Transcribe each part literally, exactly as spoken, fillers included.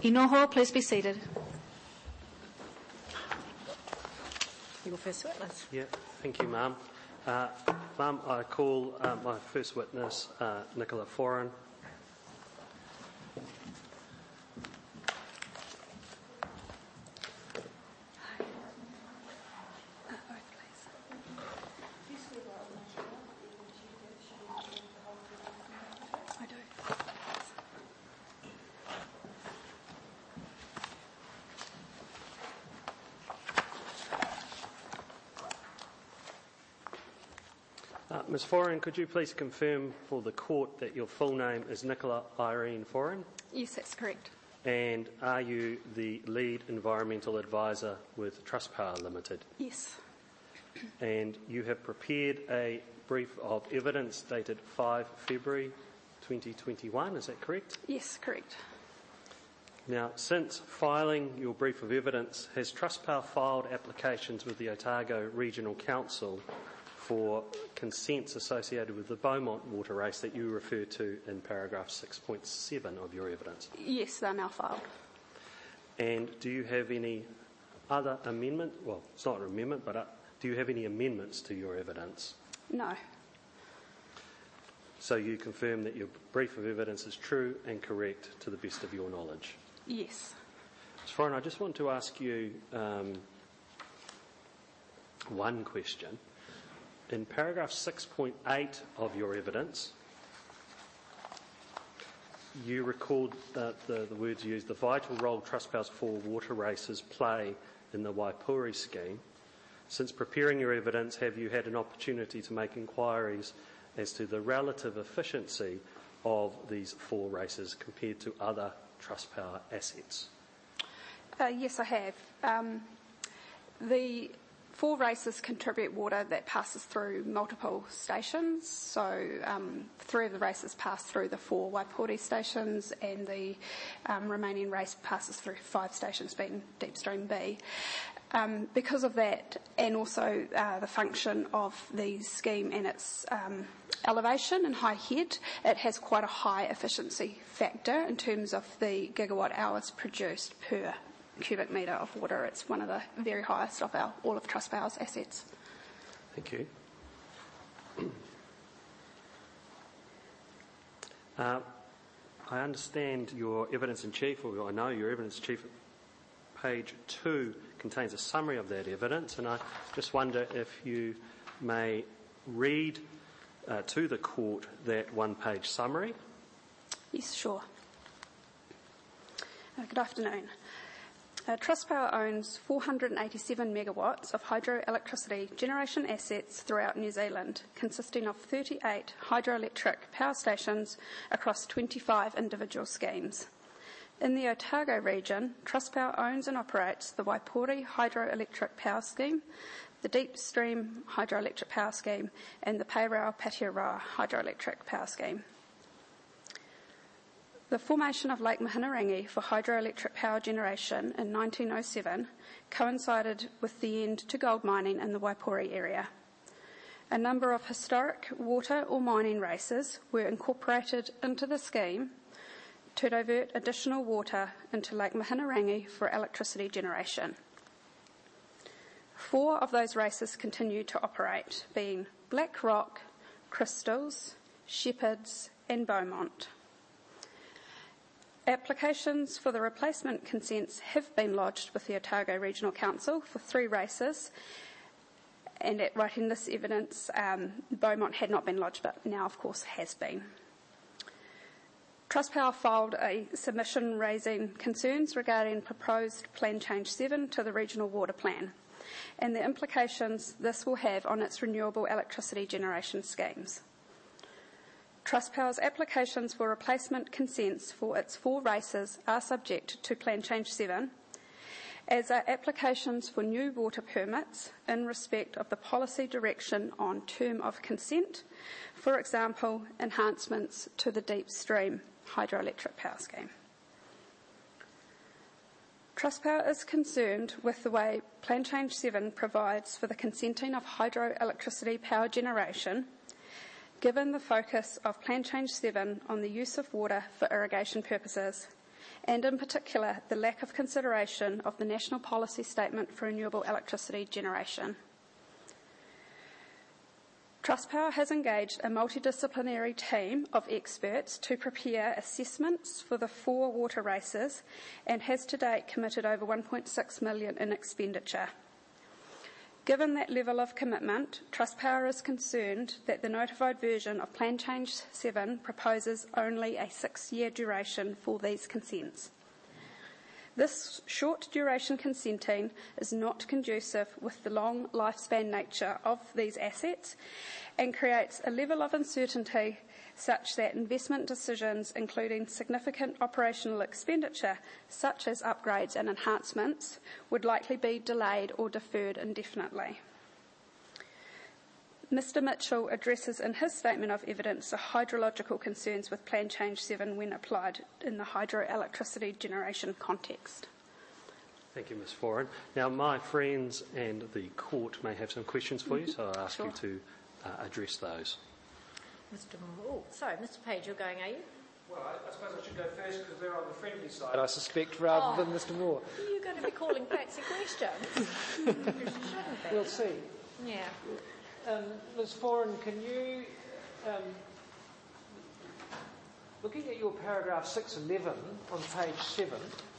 Inoho, please be seated. Your first witness. Yeah, thank you, ma'am. Uh, ma'am, I call uh, my first witness, uh, Nicola Foran. Uh, Miz Foran, could you please confirm for the court that your full name is Nicola Irene Foran? Yes, that's correct. And are you the lead environmental advisor with Trustpower Limited? Yes. And you have prepared a brief of evidence dated the fifth of February twenty twenty-one, is that correct? Yes, correct. Now, since filing your brief of evidence, has Trustpower filed applications with the Otago Regional Council for consents associated with the Beaumont water race that you refer to in paragraph six point seven of your evidence? Yes, they're now filed. And do you have any other amendment? Well, it's not an amendment, but uh, do you have any amendments to your evidence? No. So you confirm that your brief of evidence is true and correct to the best of your knowledge? Yes. Miz Foran, I just want to ask you um, one question. In paragraph six point eight of your evidence, you record that the, the words used, the vital role Trustpower's four water races play in the Waipori scheme. Since preparing your evidence, have you had an opportunity to make inquiries as to the relative efficiency of these four races compared to other Trustpower assets? Uh, yes, I have. Um, the Four races contribute water that passes through multiple stations. So um, three of the races pass through the four Waipori stations, and the um, remaining race passes through five stations, being Deep Stream B. Um, because of that, and also uh, the function of the scheme and its um, elevation and high head, it has quite a high efficiency factor in terms of the gigawatt hours produced per cubic metre of water. It's one of the very highest of our all of Trustpower's assets. Thank you. Uh, I understand your evidence in chief, or I know your evidence in chief, page two contains a summary of that evidence, and I just wonder if you may read uh, to the court that one-page summary. Yes, sure. Uh, good afternoon. Uh, Trustpower owns four hundred eighty-seven megawatts of hydroelectricity generation assets throughout New Zealand, consisting of thirty-eight hydroelectric power stations across twenty-five individual schemes. In the Otago region, Trustpower owns and operates the Waipori Hydroelectric Power Scheme, the Deep Stream Hydroelectric Power Scheme, and the Pairau Patiaroa Hydroelectric Power Scheme. The formation of Lake Mahinarangi for hydroelectric power generation in nineteen oh seven coincided with the end to gold mining in the Waipori area. A number of historic water or mining races were incorporated into the scheme to divert additional water into Lake Mahinarangi for electricity generation. Four of those races continue to operate, being Black Rock, Crystals, Shepherds and Beaumont. Applications for the replacement consents have been lodged with the Otago Regional Council for three races, and at writing this evidence, um, Beaumont had not been lodged, but now, of course, has been. Trustpower filed a submission raising concerns regarding proposed Plan Change seven to the Regional Water Plan and the implications this will have on its renewable electricity generation schemes. Trustpower's applications for replacement consents for its four races are subject to Plan Change seven, as are applications for new water permits in respect of the policy direction on term of consent, for example, enhancements to the Deep Stream Hydroelectric Power Scheme. Trustpower is concerned with the way Plan Change seven provides for the consenting of hydroelectricity power generation, given the focus of Plan Change seven on the use of water for irrigation purposes and in particular the lack of consideration of the National Policy Statement for Renewable Electricity Generation. Trustpower has engaged a multidisciplinary team of experts to prepare assessments for the four water races and has to date committed over one point six million dollars in expenditure. Given that level of commitment, Trustpower is concerned that the notified version of Plan Change seven proposes only a six-year duration for these consents. This short duration consenting is not conducive with the long lifespan nature of these assets and creates a level of uncertainty such that investment decisions, including significant operational expenditure, such as upgrades and enhancements, would likely be delayed or deferred indefinitely. Mister Mitchell addresses in his statement of evidence the hydrological concerns with Plan Change seven when applied in the hydroelectricity generation context. Thank you, Miz Foran. Now, my friends and the court may have some questions for you, so I ask Sure. you to uh, address those. Mister Moore. Oh, sorry, Mister Page, you're going, are you? Well, I, I suppose I should go first because we're on the friendly side, I suspect, rather Oh. than Mister Moore. You're going to be calling Patsy questions. You shouldn't be. We'll see. Yeah. Um, Miz Foran, can you, um, looking at your paragraph six eleven on page seven,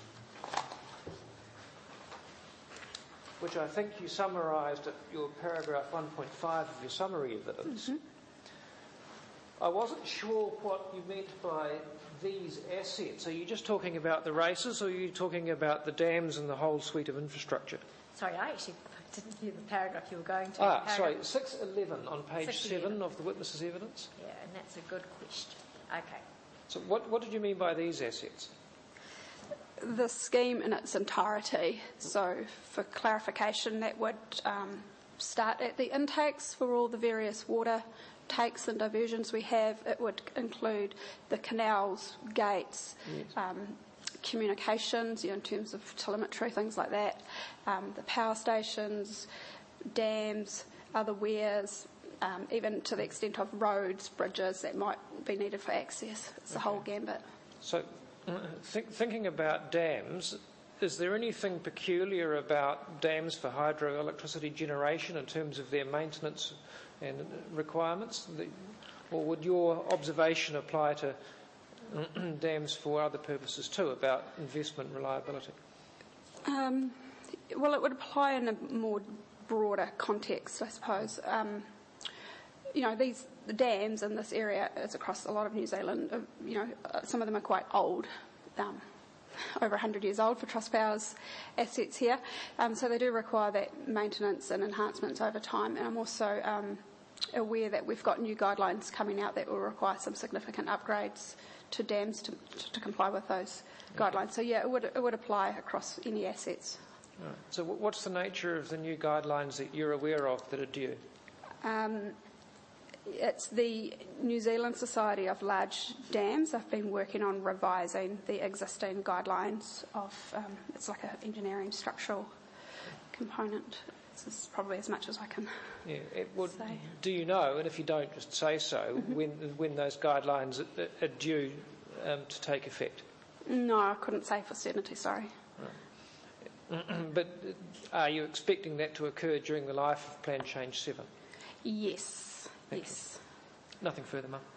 which I think you summarised at your paragraph one point five of your summary evidence, mm-hmm. I wasn't sure what you meant by these assets. Are you just talking about the races, or are you talking about the dams and the whole suite of infrastructure? Sorry, I actually didn't hear the paragraph you were going to. Ah, Paragraph- sorry, six eleven on page six seven eleven. of the witness's evidence. Yeah, and that's a good question. Okay. So what, what did you mean by these assets? The scheme in its entirety, so for clarification, that would um, start at the intakes for all the various water takes and diversions we have. It would include the canals, gates, Yes. um, communications, you know, in terms of telemetry, things like that, um, the power stations, dams, other weirs, um, even to the extent of roads, bridges that might be needed for access. It's the Okay. whole gambit. So uh, think, thinking about dams, is there anything peculiar about dams for hydroelectricity generation in terms of their maintenance and requirements? The, or would your observation apply to dams for other purposes too, about investment reliability? Um, well, it would apply in a more broader context, I suppose. Um, you know, these the dams in this area, it's across a lot of New Zealand. Uh, you know, uh, some of them are quite old, um, over one hundred years old for Trustpower's assets here. Um, so they do require that maintenance and enhancements over time. And I'm also um, aware that we've got new guidelines coming out that will require some significant upgrades to dams to, to comply with those guidelines. So yeah, it would it would apply across any assets. Right. So what's the nature of the new guidelines that you're aware of that are due? Um, it's the New Zealand Society of Large Dams. I've been working on revising the existing guidelines of, um, it's like an engineering structural component. This is probably as much as I can Yeah, it would, say. do you know, and if you don't, just say so, Mm-hmm. when when those guidelines are, are due um, to take effect? No, I couldn't say for certainty, sorry. But are you expecting that to occur during the life of Plan Change seven? Yes, Thank yes. Nothing further, Mum.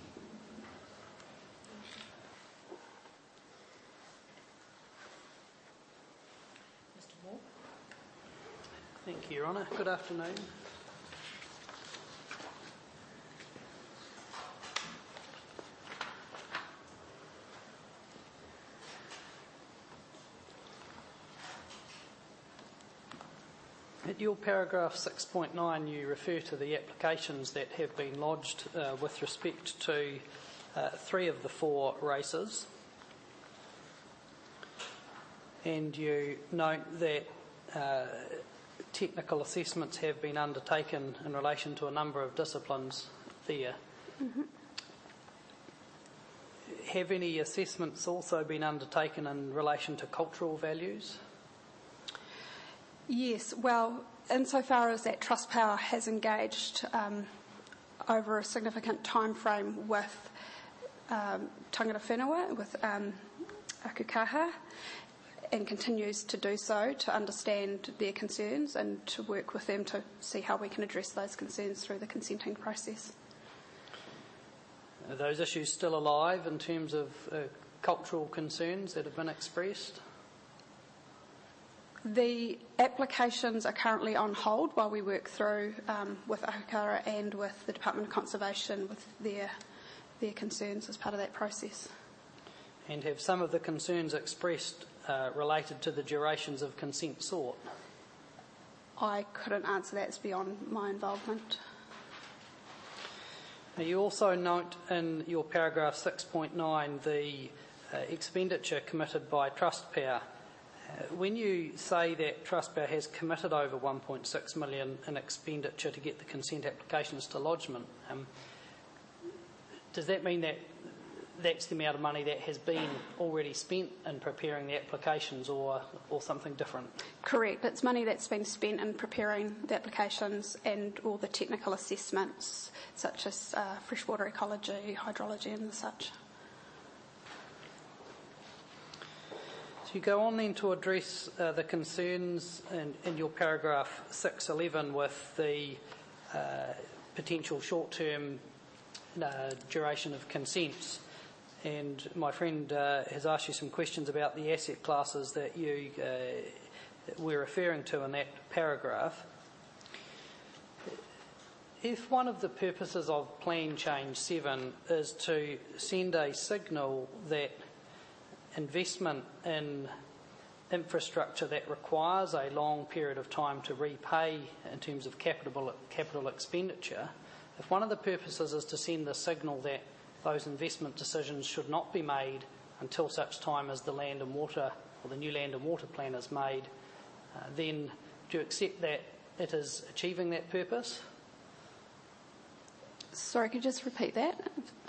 Mister Moore. Thank you, Your Honour. Good afternoon. At your paragraph six point nine, you refer to the applications that have been lodged uh, with respect to uh, three of the four races. And you note that uh, technical assessments have been undertaken in relation to a number of disciplines there. Mm-hmm. Have any assessments also been undertaken in relation to cultural values? Yes, well, insofar as that Trustpower has engaged um, over a significant time frame with um, tangata whenua, with um, Akukaha, and continues to do so to understand their concerns and to work with them to see how we can address those concerns through the consenting process. Are those issues still alive in terms of uh, cultural concerns that have been expressed? The applications are currently on hold while we work through um, with Ahukara and with the Department of Conservation with their, their concerns as part of that process. And have some of the concerns expressed uh, related to the durations of consent sought? I couldn't answer that, it's beyond my involvement. Now you also note in your paragraph six point nine the uh, expenditure committed by Trustpower. Uh, when you say that Trustpower has committed over one point six million in expenditure to get the consent applications to lodgement, um, does that mean that that's the amount of money that has been already spent in preparing the applications, or, or something different? Correct. It's money that's been spent in preparing the applications and all the technical assessments, such as uh, freshwater ecology, hydrology and such. So you go on then to address uh, the concerns in, in your paragraph six eleven with the uh, potential short-term uh, duration of consents. And my friend uh, has asked you some questions about the asset classes that you uh, were referring to in that paragraph. If one of the purposes of Plan Change seven is to send a signal that investment in infrastructure that requires a long period of time to repay in terms of capital, capital expenditure, if one of the purposes is to send the signal that those investment decisions should not be made until such time as the land and water, or the new land and water plan is made, uh, then do you accept that it is achieving that purpose? Sorry, could you just repeat that?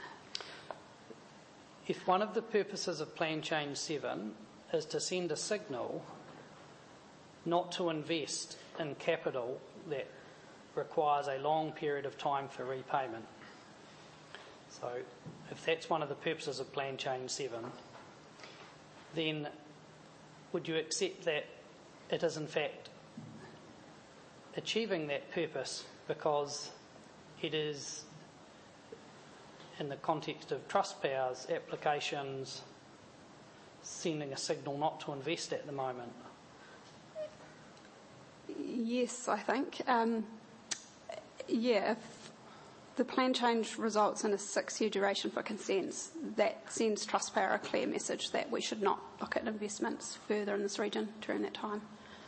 If one of the purposes of Plan Change seven is to send a signal not to invest in capital that requires a long period of time for repayment, so if that's one of the purposes of Plan Change seven, then would you accept that it is in fact achieving that purpose because it is, in the context of Trustpower's applications, sending a signal not to invest at the moment? Yes, I think. Um, yeah, if the plan change results in a six-year duration for consents, that sends Trustpower a clear message that we should not look at investments further in this region during that time.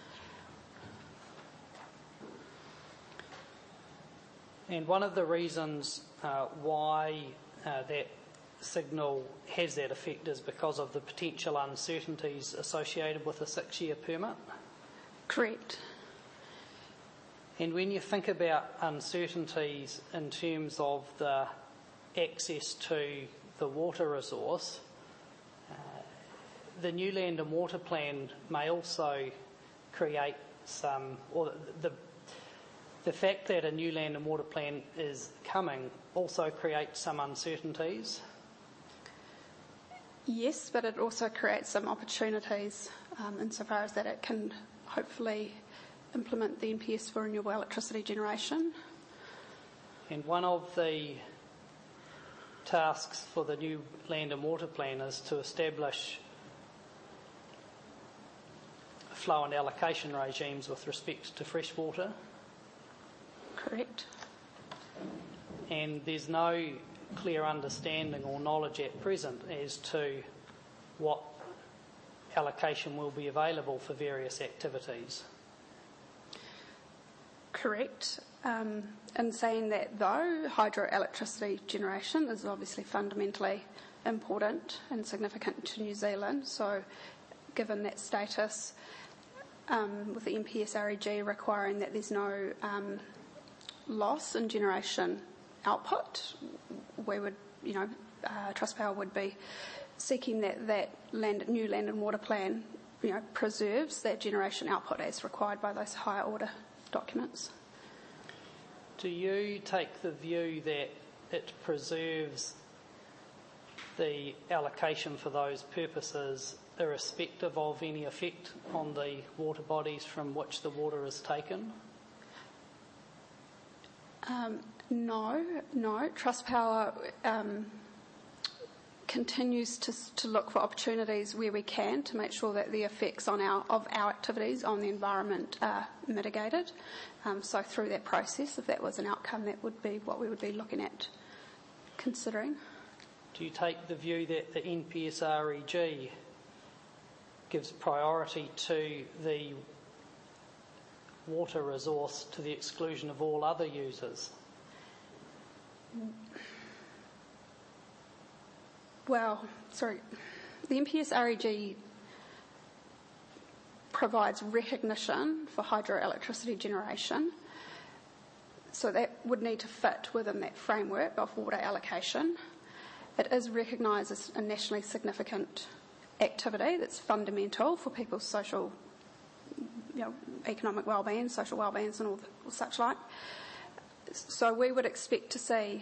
And one of the reasons uh, why uh, that signal has that effect is because of the potential uncertainties associated with a six-year permit? Correct. And when you think about uncertainties in terms of the access to the water resource, uh, the new land and water plan may also create some, or the, the fact that a new land and water plan is coming also creates some uncertainties. Yes, but it also creates some opportunities um, insofar as that it can hopefully implement the N P S for renewable electricity generation. And one of the tasks for the new land and water plan is to establish flow and allocation regimes with respect to fresh water. Correct. And there's no clear understanding or knowledge at present as to what allocation will be available for various activities. Correct. Um, in saying that though, hydroelectricity generation is obviously fundamentally important and significant to New Zealand, so given that status, um, with the N P S R E G requiring that there's no um, loss in generation output, we would, you know, uh, Trustpower would be seeking that that land, new land and water plan, you know, preserves that generation output as required by those higher order documents. Do you take the view that it preserves the allocation for those purposes irrespective of any effect on the water bodies from which the water is taken? Um, no, no. Trustpower um, continues to, to look for opportunities where we can to make sure that the effects on our, of our activities on the environment are mitigated. Um, so through that process, if that was an outcome, that would be what we would be looking at considering. Do you take the view that the N P S R E G gives priority to the water resource to the exclusion of all other users? Well, sorry, the N P S R E G provides recognition for hydroelectricity generation, so that would need to fit within that framework of water allocation. It is recognised as a nationally significant activity that's fundamental for people's social, you know, economic wellbeing, social wellbeing and all, the, all such like. So we would expect to see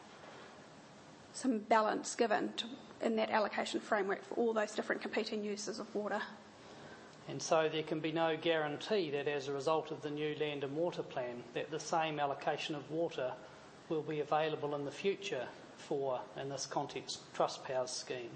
some balance given to, in that allocation framework for all those different competing uses of water. And so there can be no guarantee that as a result of the new land and water plan that the same allocation of water will be available in the future for, in this context, Trustpower's scheme.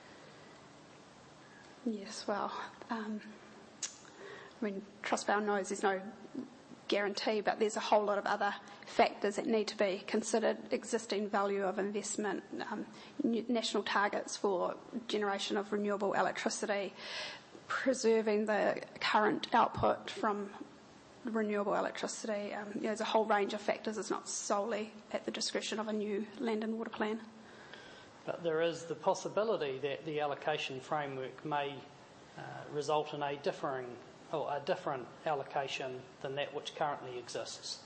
Yes, well, um, I mean, Trustpower knows there's no guarantee, but there's a whole lot of other factors that need to be considered: existing value of investment, um, national targets for generation of renewable electricity, preserving the current output from renewable electricity. Um, you know, there's a whole range of factors. It's not solely at the discretion of a new land and water plan. But there is the possibility that the allocation framework may uh, result in a differing or a different allocation than that which currently exists.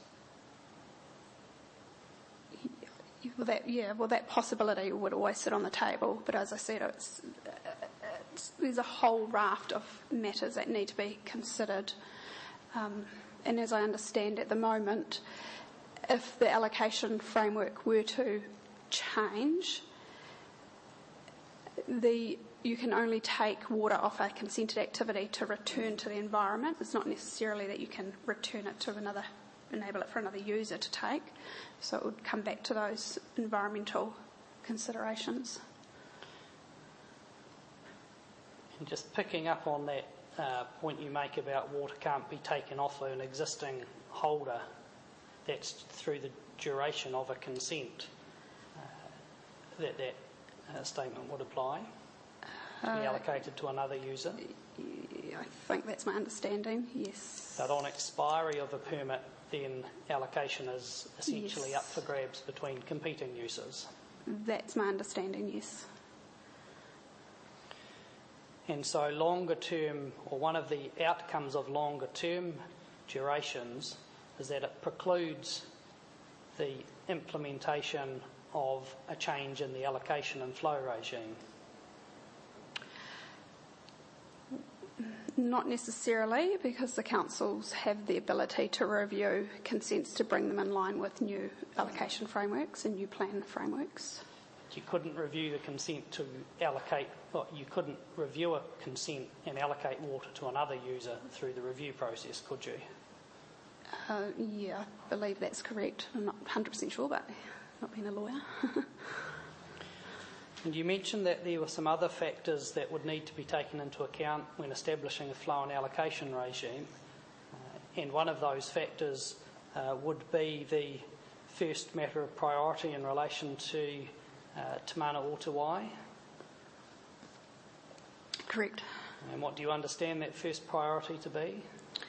Well, that, yeah, well, that possibility would always sit on the table. But as I said, it's, it's, there's a whole raft of matters that need to be considered. Um, and as I understand at the moment, if the allocation framework were to change, the you can only take water off a consented activity to return to the environment. It's not necessarily that you can return it to another, enable it for another user to take. So it would come back to those environmental considerations. And just picking up on that uh, point you make about water can't be taken off an existing holder, that's through the duration of a consent, uh, that that uh, statement would apply to be allocated to another user. I think that's my understanding, yes. But on expiry of a permit, then allocation is essentially Yes. up for grabs between competing users. That's my understanding, yes. And so longer term, or one of the outcomes of longer term durations is that it precludes the implementation of a change in the allocation and flow regime. Not necessarily, because the councils have the ability to review consents to bring them in line with new allocation frameworks and new plan frameworks. You couldn't review the consent to allocate, well, you couldn't review a consent and allocate water to another user through the review process, could you? Uh, yeah, I believe that's correct. I'm not one hundred percent sure, but not being a lawyer. And you mentioned that there were some other factors that would need to be taken into account when establishing a flow and allocation regime. Uh, and one of those factors uh, would be the first matter of priority in relation to uh, Te Mana o Te Wai. Correct. And what do you understand that first priority to be?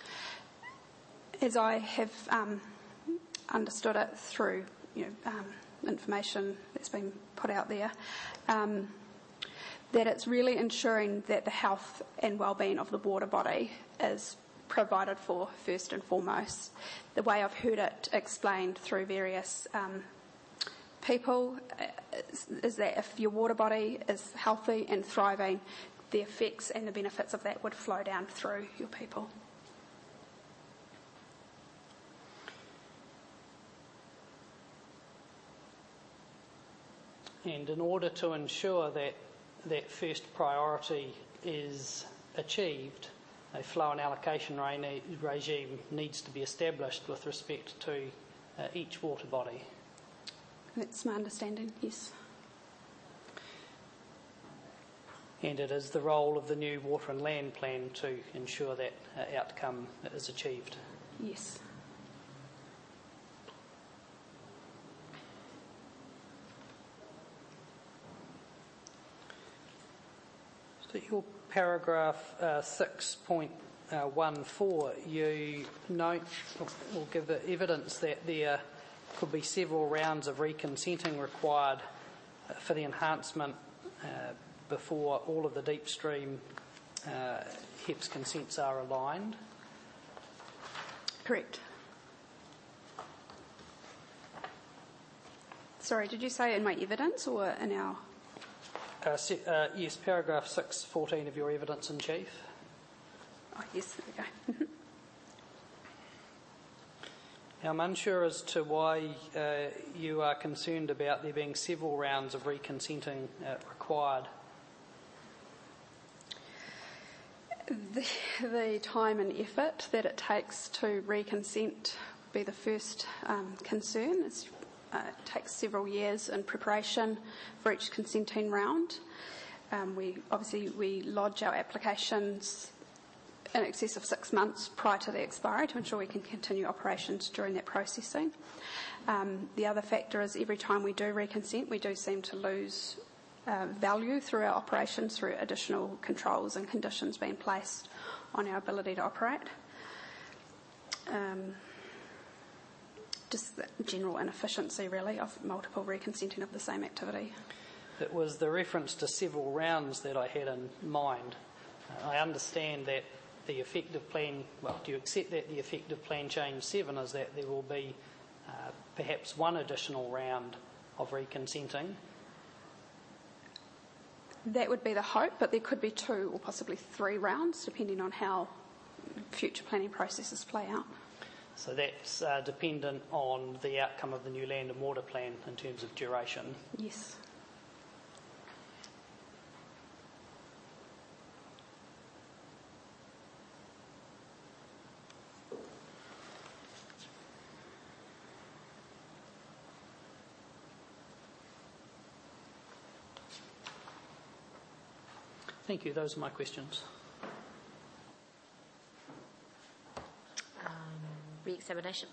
As I have um, understood it through, you know, um, information that's been put out there, um, that it's really ensuring that the health and well-being of the water body is provided for first and foremost. The way I've heard it explained through various um, people is, is that if your water body is healthy and thriving, the effects and the benefits of that would flow down through your people. And in order to ensure that that first priority is achieved, a flow and allocation re- regime needs to be established with respect to uh, each water body. That's my understanding, yes. And it is the role of the new water and land plan to ensure that uh, outcome is achieved. Yes. So your paragraph uh, six point one four, you note or give the evidence that there could be several rounds of reconsenting required uh, for the enhancement uh, before all of the deep stream uh, H E P S consents are aligned. Correct. Sorry, did you say in my evidence or in our... Uh, se- uh, yes, paragraph six fourteen of your evidence in chief. Oh, yes, there we go. I'm unsure as to why uh, you are concerned about there being several rounds of reconsenting uh, required. The, the time and effort that it takes to reconsent would be the first um, concern. It's, uh, it takes several years in preparation for each consenting round. Um, we obviously we lodge our applications in excess of six months prior to the expiry to ensure we can continue operations during that processing. Um, the other factor is every time we do reconsent, we do seem to lose uh, value through our operations through additional controls and conditions being placed on our ability to operate. Um, just the general inefficiency, really, of multiple reconsenting of the same activity. It was the reference to several rounds that I had in mind. Uh, I understand that the effective plan, well, do you accept that the effective plan change seven is that there will be uh, perhaps one additional round of reconsenting? That would be the hope, but there could be two or possibly three rounds, depending on how future planning processes play out. So that's uh, dependent on the outcome of the new land and water plan in terms of duration? Yes. Thank you. Those are my questions. Um, re-examination.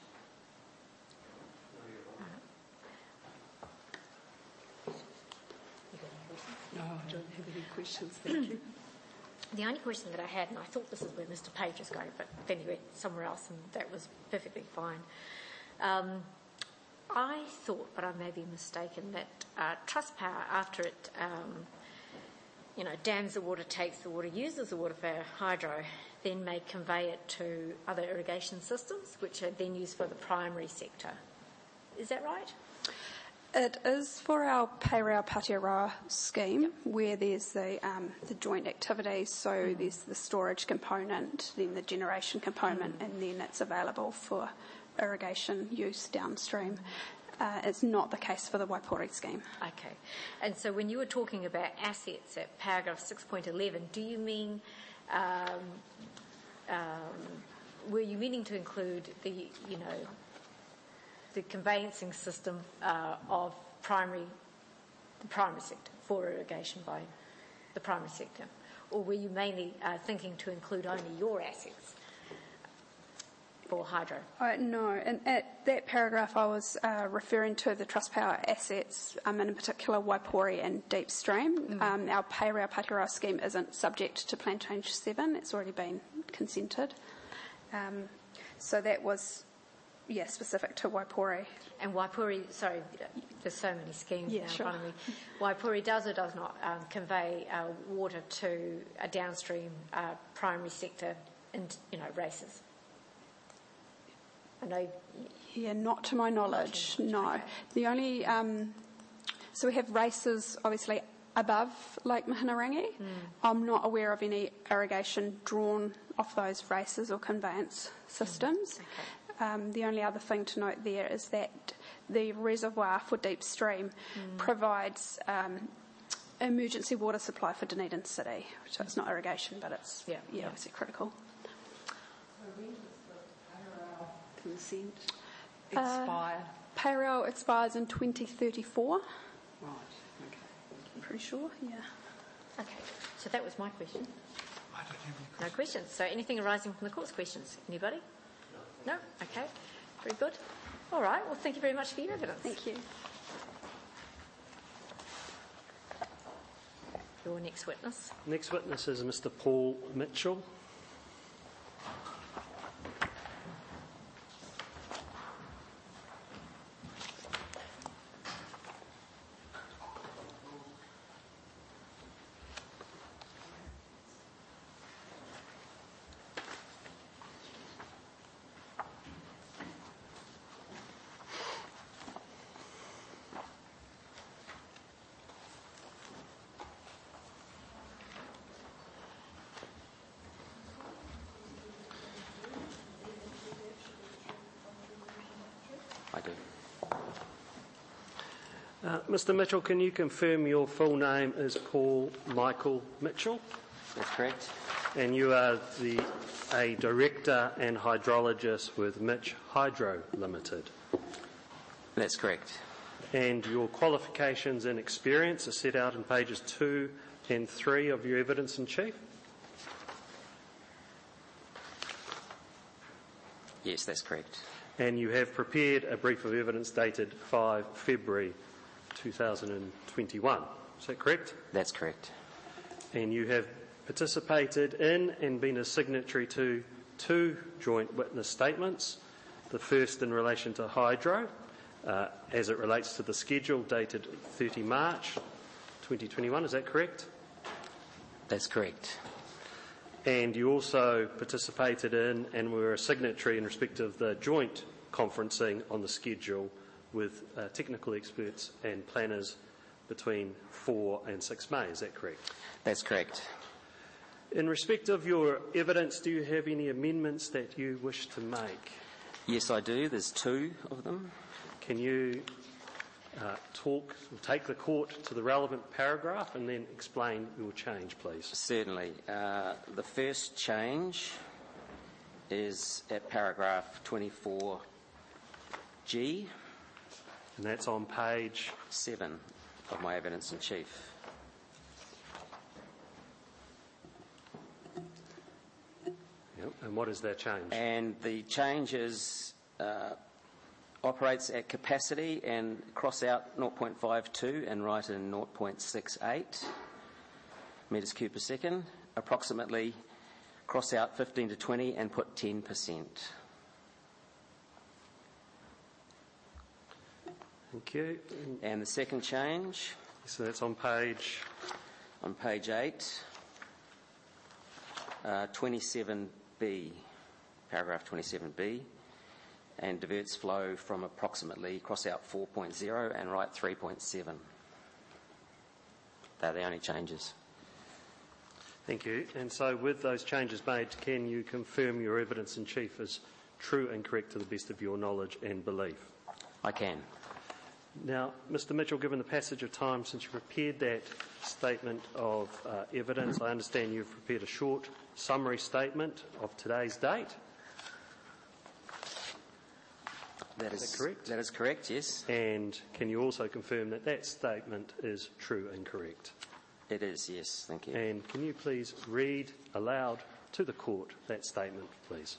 No, I don't have any questions, thank you. The only question that I had, and I thought this is where Mister Page was going, but then he went somewhere else, and that was perfectly fine. Um, I thought, but I may be mistaken, that uh, Trustpower, after it, um, you know, dams the water, takes the water, uses the water for hydro, then may convey it to other irrigation systems, which are then used for the primary sector. Is that right? It is for our Peirao Patiaroa scheme, yep, where there's the um, the joint activities. So mm. there's the storage component, then the generation component, mm. and then it's available for irrigation use downstream. Uh, it's not the case for the Waipori scheme. Okay. And so when you were talking about assets at paragraph six point eleven, do you mean, um, um, were you meaning to include the, you know, the conveyancing system uh, of primary, the primary sector, for irrigation by the primary sector? Or were you mainly uh, thinking to include only your assets for hydro? Uh, no, and at that paragraph I was uh, referring to the Trustpower assets, um, and in particular Waipori and Deep Stream. Mm. Um, our Peirao Patiaroa scheme isn't subject to Plan Change seven, it's already been consented. Um, so that was, yeah, specific to Waipori. And Waipori, sorry, there's so many schemes yeah, now sure. in front of me. Waipori does or does not um, convey uh, water to a downstream uh, primary sector and, you know, races? I know. Yeah, not to my knowledge, no. Okay. The only, um, so we have races obviously above Lake Mahinarangi. Mm. I'm not aware of any irrigation drawn off those races or conveyance systems. Mm. Okay. Um, the only other thing to note there is that the reservoir for Deep Stream mm. provides um, emergency water supply for Dunedin City. So it's not irrigation, but it's yeah, yeah, yeah. obviously critical. Consent expire? Uh, Payroll expires in twenty thirty-four. Right, okay. I'm pretty sure, yeah. Okay, so that was my question. I don't have any questions. No questions. So anything arising from the court's questions? Anybody? No? Okay, very good. All right, well, thank you very much for your evidence. Thank you. Your next witness. Next witness is Mister Paul Mitchell. I do. Uh, Mister Mitchell, can you confirm your full name is Paul Michael Mitchell? That's correct. And you are the, a director and hydrologist with Mitch Hydro Limited? That's correct. And your qualifications and experience are set out in pages two and three of your evidence in chief? Yes, that's correct. And you have prepared a brief of evidence dated the fifth of February two thousand twenty-one. Is that correct? That's correct. And you have participated in and been a signatory to two joint witness statements. The first in relation to hydro, uh, as it relates to the schedule dated thirtieth of March twenty twenty-one. Is that correct? That's correct. And you also participated in and were a signatory in respect of the joint conferencing on the schedule with uh, technical experts and planners between fourth and sixth of May. Is that correct? That's correct. In respect of your evidence, do you have any amendments that you wish to make? Yes, I do. There's two of them. Can you uh, talk, take the court to the relevant paragraph and then explain your change, please? Certainly. Uh, the first change is at paragraph twenty-four G. And that's on page seven of my evidence in chief. Yep. And what is that change? And the change is uh, operates at capacity and cross out zero point five two and write in zero point six eight metres cube per second. Approximately cross out fifteen to twenty and put ten percent. Thank you. And the second change, So that's on page... on page eight, uh, twenty-seven B, paragraph twenty-seven B, and diverts flow from approximately, cross out four point zero and write three point seven. They're the only changes. Thank you. And so with those changes made, can you confirm your evidence in chief is true and correct to the best of your knowledge and belief? I can. Now, Mister Mitchell, given the passage of time since you prepared that statement of uh, evidence, I understand you've prepared a short summary statement of today's date. That Is is, that correct? That is correct, yes. And can you also confirm that that statement is true and correct? It is, yes. Thank you. And can you please read aloud to the court that statement, please?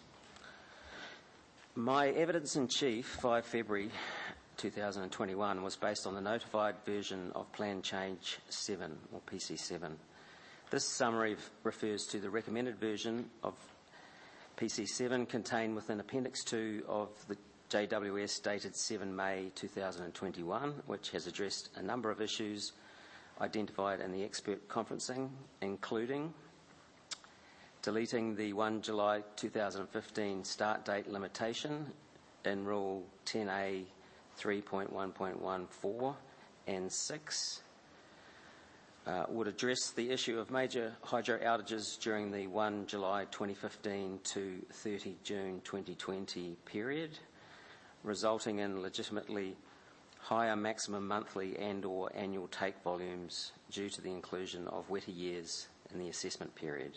My evidence in chief, five February two thousand twenty-one, was based on the notified version of Plan Change seven, or P C seven. This summary refers to the recommended version of P C seven contained within Appendix two of the J W S dated seven May two thousand twenty-one, which has addressed a number of issues identified in the expert conferencing, including deleting the first July two thousand fifteen start date limitation in Rule ten A three point one point one four and six, uh, would address the issue of major hydro outages during the first July twenty fifteen to thirtieth June twenty twenty period, resulting in legitimately higher maximum monthly and or annual take volumes due to the inclusion of wetter years in the assessment period.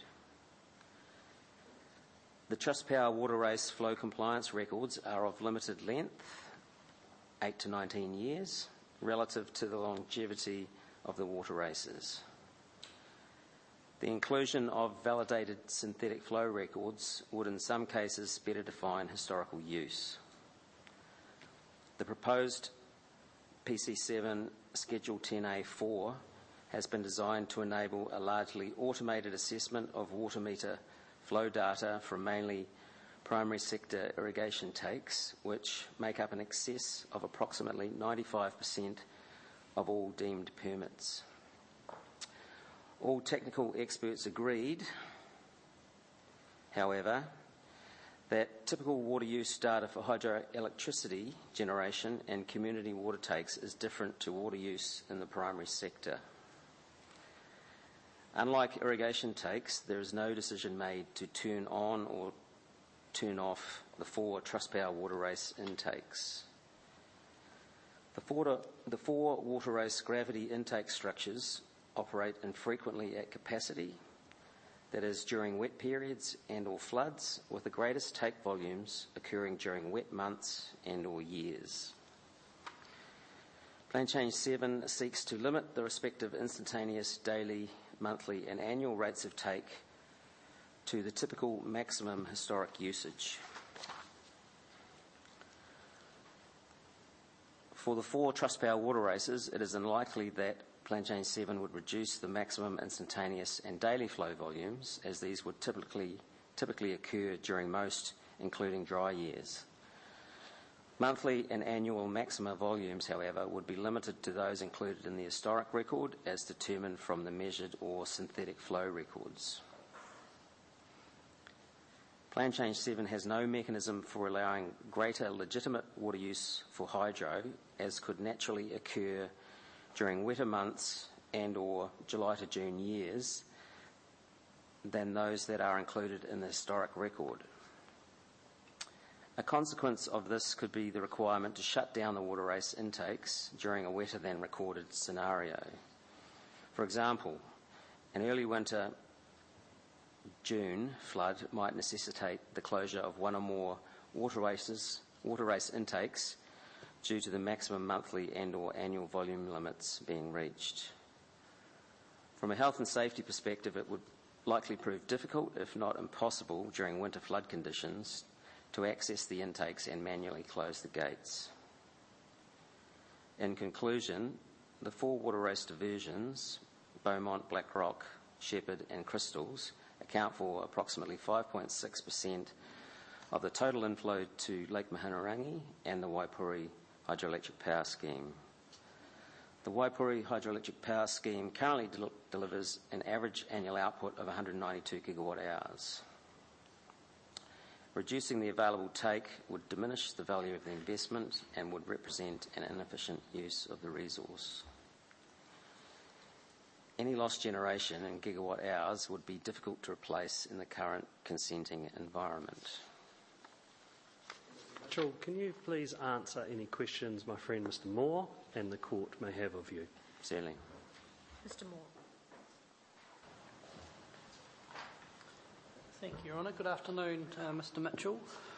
The Trustpower water race flow compliance records are of limited length, eight to nineteen years, relative to the longevity of the water races. The inclusion of validated synthetic flow records would in some cases better define historical use. The proposed P C seven Schedule ten A four has been designed to enable a largely automated assessment of water meter flow data from mainly primary sector irrigation takes, which make up in excess of approximately ninety-five percent of all deemed permits. All technical experts agreed, however, that typical water use data for hydroelectricity generation and community water takes is different to water use in the primary sector. Unlike irrigation takes, there is no decision made to turn on or turn off the four Trustpower water race intakes. The four, the four water race gravity intake structures operate infrequently at capacity, that is during wet periods and or floods, with the greatest take volumes occurring during wet months and or years. Plan Change seven seeks to limit the respective instantaneous, daily, monthly and annual rates of take to the typical maximum historic usage. For the four Trustpower water races, it is unlikely that Plan Change seven would reduce the maximum instantaneous and daily flow volumes, as these would typically, typically occur during most, including dry years. Monthly and annual maxima volumes, however, would be limited to those included in the historic record as determined from the measured or synthetic flow records. Plan Change seven has no mechanism for allowing greater legitimate water use for hydro, as could naturally occur during wetter months and or July to June years, than those that are included in the historic record. A consequence of this could be the requirement to shut down the water race intakes during a wetter than recorded scenario. For example, an early winter June flood might necessitate the closure of one or more water races, water race intakes due to the maximum monthly and or annual volume limits being reached. From a health and safety perspective, it would likely prove difficult, if not impossible, during winter flood conditions to access the intakes and manually close the gates. In conclusion, the four water race diversions, Beaumont, Blackrock, Shepherd and Crystals, account for approximately five point six percent of the total inflow to Lake Mahinarangi and the Waipori Hydroelectric Power Scheme. The Waipori Hydroelectric Power Scheme currently del- delivers an average annual output of one hundred ninety-two gigawatt hours. Reducing the available take would diminish the value of the investment and would represent an inefficient use of the resource. Any lost generation in gigawatt hours would be difficult to replace in the current consenting environment. Mitchell, can you please answer any questions my friend Mister Moore and the court may have of you? Certainly. Mister Moore. Thank you, Your Honour. Good afternoon, uh, Mister Mitchell.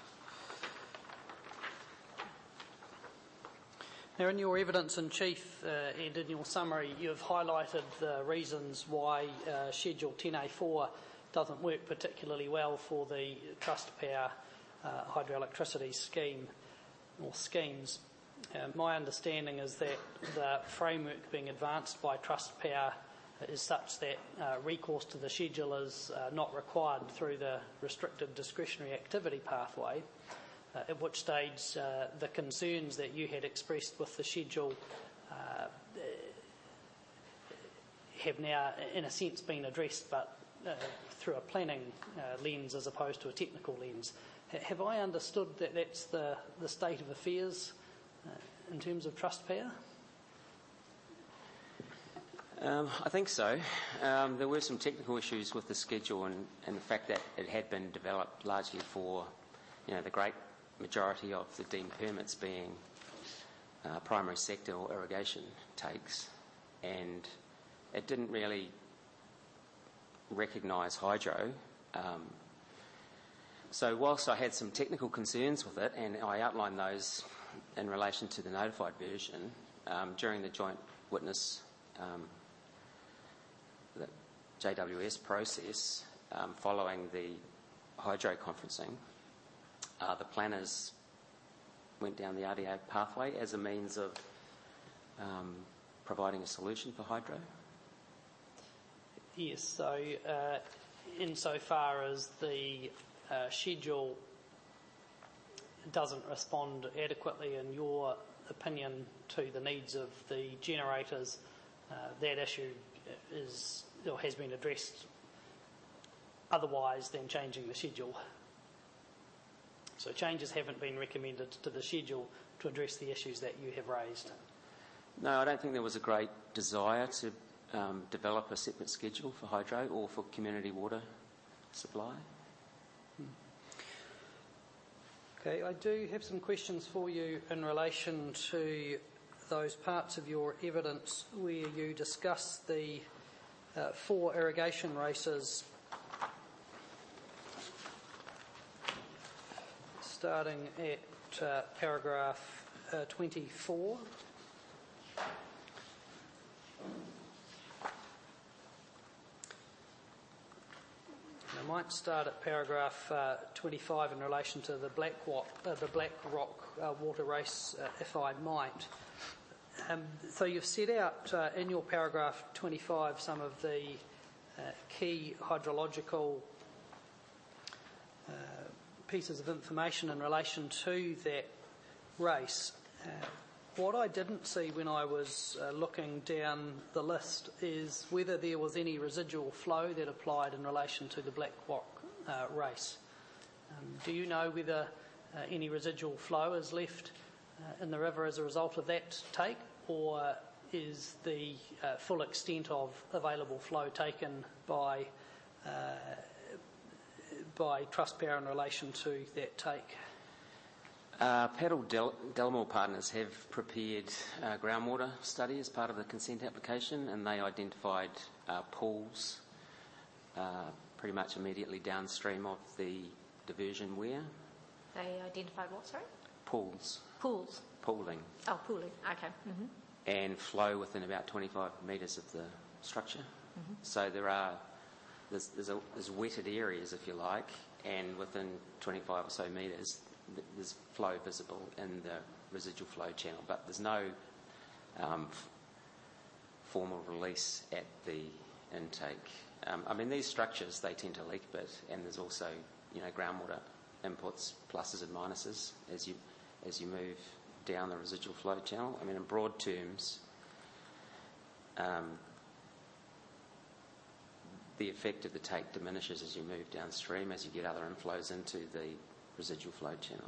Now, in your evidence in chief uh, and in your summary, you have highlighted the reasons why uh, Schedule ten A four doesn't work particularly well for the Trustpower uh, hydroelectricity scheme or schemes. Uh, my understanding is that the framework being advanced by Trustpower is such that uh, recourse to the schedule is uh, not required through the restricted discretionary activity pathway. Uh, at which stage uh, the concerns that you had expressed with the schedule uh, have now, in a sense, been addressed, but uh, through a planning uh, lens as opposed to a technical lens. H- have I understood that that's the, the state of affairs uh, in terms of Trustpower? Um, I think so. Um, there were some technical issues with the schedule and, and the fact that it had been developed largely for, you know, the great majority of the deemed permits being uh, primary sector or irrigation takes, and it didn't really recognise hydro. Um, so whilst I had some technical concerns with it, and I outlined those in relation to the notified version, um, during the joint witness um, the J W S process, um, following the hydro conferencing, uh, the planners went down the R D A pathway as a means of um, providing a solution for hydro. Yes, so uh, insofar as the uh, schedule doesn't respond adequately, in your opinion, to the needs of the generators, uh, that issue is or has been addressed otherwise than changing the schedule. So changes haven't been recommended to the schedule to address the issues that you have raised. No, I don't think there was a great desire to um, develop a separate schedule for hydro or for community water supply. Okay, I do have some questions for you in relation to those parts of your evidence where you discuss the uh, four irrigation races starting at uh, paragraph uh, twenty-four. I might start at paragraph uh, twenty-five in relation to the Black Rock, uh, the Black Rock uh, water race, uh, if I might. Um, so you've set out uh, in your paragraph twenty-five some of the uh, key hydrological uh, pieces of information in relation to that race. Uh, what I didn't see when I was uh, looking down the list is whether there was any residual flow that applied in relation to the Black Rock uh, race. Um, do you know whether uh, any residual flow is left uh, in the river as a result of that take, or is the uh, full extent of available flow taken by uh, by Trustpower in relation to that take? Uh, Paddle Del- Delmore Partners have prepared a groundwater study as part of the consent application, and they identified uh, pools uh, pretty much immediately downstream of the diversion weir. They identified what, sorry? Pools. Pools. Pooling. Oh, pooling, okay. Mm-hmm. And flow within about twenty-five metres of the structure. Mm-hmm. So there are, there's, there's, a, there's wetted areas, if you like, and within twenty-five or so metres, there's flow visible in the residual flow channel, but there's no um, f- formal release at the intake. Um, I mean, these structures, they tend to leak a bit, and there's also, you know, groundwater inputs, pluses and minuses, as you as you move down the residual flow channel. I mean, in broad terms, um, the effect of the take diminishes as you move downstream, as you get other inflows into the residual flow channel.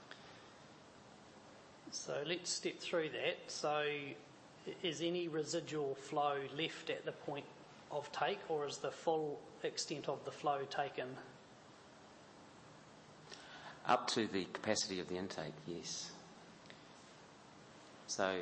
So let's step through that. So is any residual flow left at the point of take, or is the full extent of the flow taken? Up to the capacity of the intake, yes. So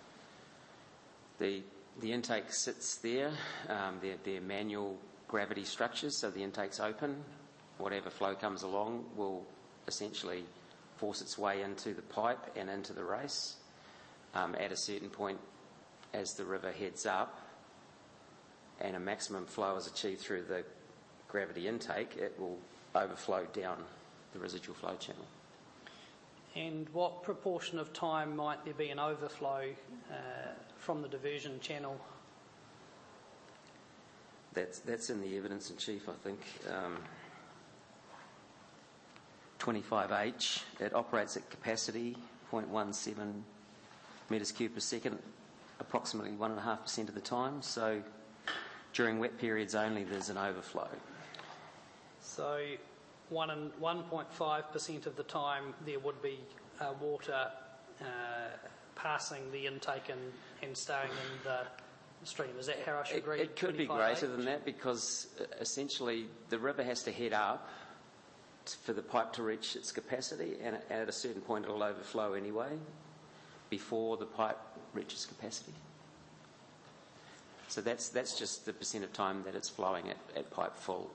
the the intake sits there. Um, they're, they're manual gravity structures, so the intake's open. Whatever flow comes along will essentially force its way into the pipe and into the race. Um, at a certain point, as the river heads up and a maximum flow is achieved through the gravity intake, it will overflow down the residual flow channel. And what proportion of time might there be an overflow uh, from the diversion channel? That's that's in the evidence in chief, I think. Um, twenty-five H, it operates at capacity, zero point one seven metres cubed per second, approximately one point five percent of the time. So during wet periods only, there's an overflow. So one and one point five percent of the time there would be uh, water uh, passing the intake and, and staying in the stream. Is that how I should It, read it could be greater than that, because uh, essentially the river has to head up t- for the pipe to reach its capacity, and at a certain point it'll overflow anyway. before the pipe reaches capacity. So that's that's just the percent of time that it's flowing at, at pipe full.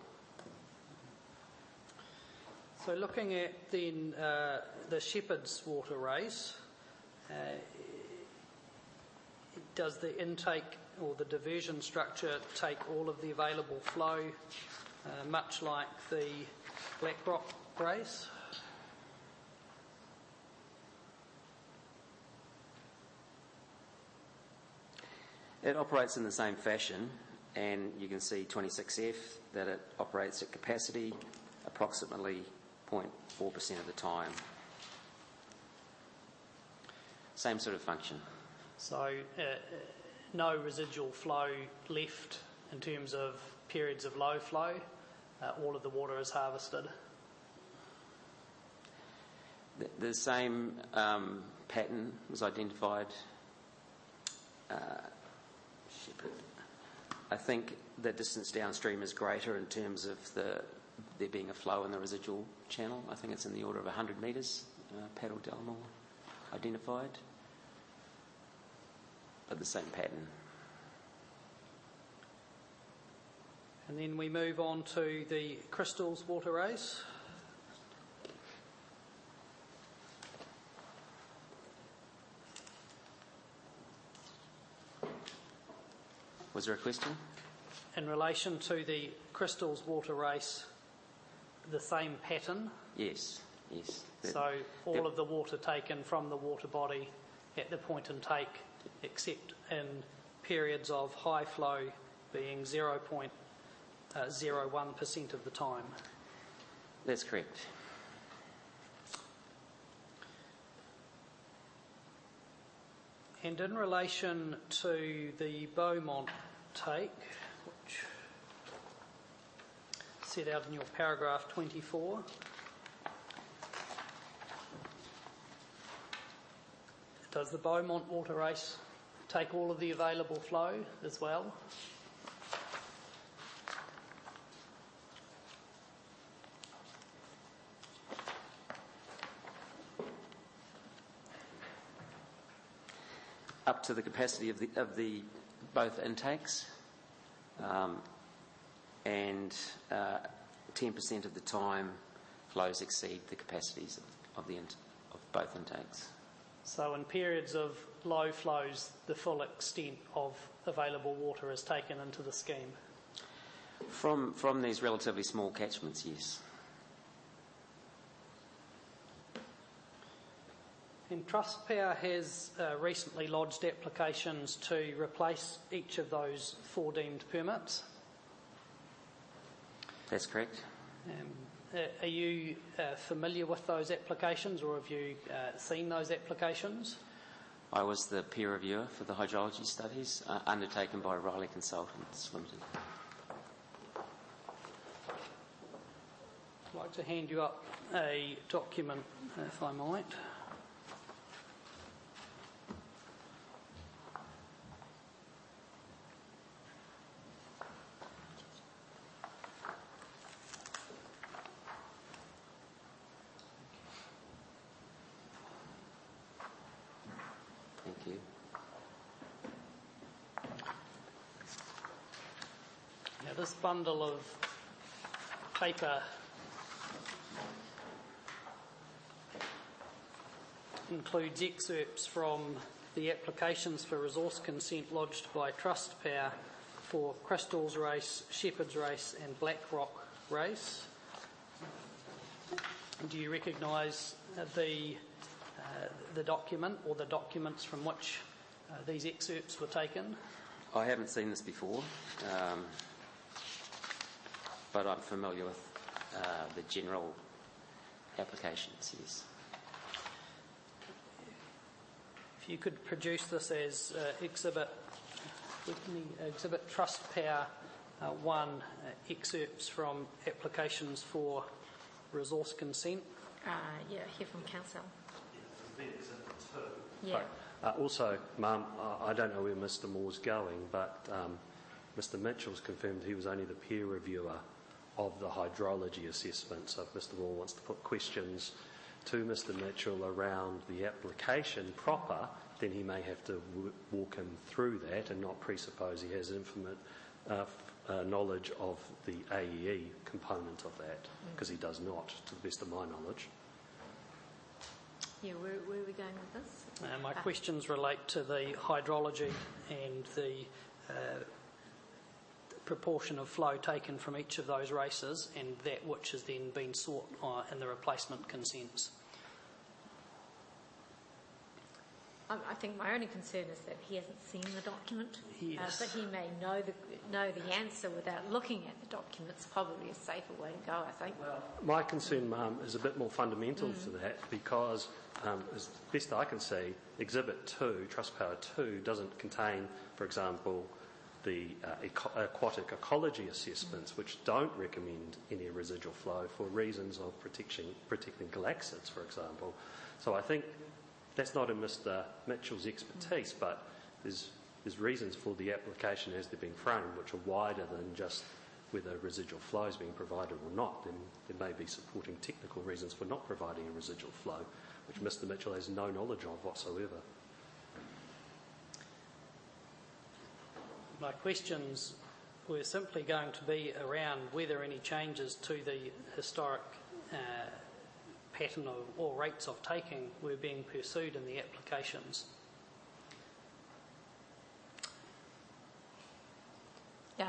So looking at then uh, the Shepherd's water race, uh, does the intake or the diversion structure take all of the available flow, uh, much like the Blackrock race? It operates in the same fashion, and you can see twenty-six F that it operates at capacity approximately zero point four percent of the time. Same sort of function. So uh, no residual flow left in terms of periods of low flow. Uh, all of the water is harvested. The, the same um, pattern was identified. Uh, Shepherd. I think the distance downstream is greater in terms of the there being a flow in the residual channel. I think it's in the order of one hundred metres, uh, Paddle Delmore identified, but the same pattern. And then we move on to the Crystals water race. Was there a question? In relation to the Crystals water race, the same pattern? Yes, yes. The, So all the, of the water taken from the water body at the point and take, except in periods of high flow being zero point zero one percent of the time. That's correct. And in relation to the Beaumont take, which set out in your paragraph twenty-four, does the Beaumont water race take all of the available flow as well? Up to the capacity of the of the both intakes, um, and uh, ten percent of the time flows exceed the capacities of, of the in, of both intakes. So in periods of low flows, the full extent of available water is taken into the scheme? From from these relatively small catchments, yes. And Trustpower has uh, recently lodged applications to replace each of those four deemed permits. That's correct. Um, uh, are you uh, familiar with those applications, or have you uh, seen those applications? I was the peer reviewer for the hydrology studies uh, undertaken by Riley Consultants Limited. I'd like to hand you up a document, if I might. Thank you. Now, this bundle of paper includes excerpts from the applications for resource consent lodged by Trustpower for Crystals Race, Shepherd's Race and Blackrock Race. Do you recognise uh, the uh, the document or the documents from which uh, these excerpts were taken? I haven't seen this before, um, but I'm familiar with uh, the general applications, yes. If you could produce this as uh, exhibit, with me, exhibit Trustpower uh, one, uh, excerpts from applications for resource consent. Uh, yeah, here from council. Yeah. Uh, also, Ma'am, I don't know where Mister Moore's going, but um, Mister Mitchell's confirmed he was only the peer reviewer of the hydrology assessment. So if Mister Moore wants to put questions to Mister Mitchell around the application proper, then he may have to w- walk him through that and not presuppose he has infinite uh, f- uh, knowledge of the A E E component of that, because he does not, to the best of my knowledge. Yeah, where, where are we going with this? Uh, my Ah. questions relate to the hydrology and the uh, proportion of flow taken from each of those races, and that which has then been sought uh, in the replacement consents. I I think my only concern is that he hasn't seen the document. Yes. Uh, but he may know the, know the answer without looking at the document. It's probably a safer way to go, I think. My concern, Mum, is a bit more fundamental to that, because, um, as best I can see, Exhibit two, Trustpower two, doesn't contain, for example, the uh, eco- aquatic ecology assessments, which don't recommend any residual flow for reasons of protecting, protecting galaxids, for example. So I think that's not in Mister Mitchell's expertise, but there's, there's reasons for the application as they're being framed, which are wider than just whether residual flow is being provided or not. Then there may be supporting technical reasons for not providing a residual flow, which Mister Mitchell has no knowledge of whatsoever. My questions were simply going to be around whether any changes to the historic uh, pattern of, or rates of taking were being pursued in the applications. Um,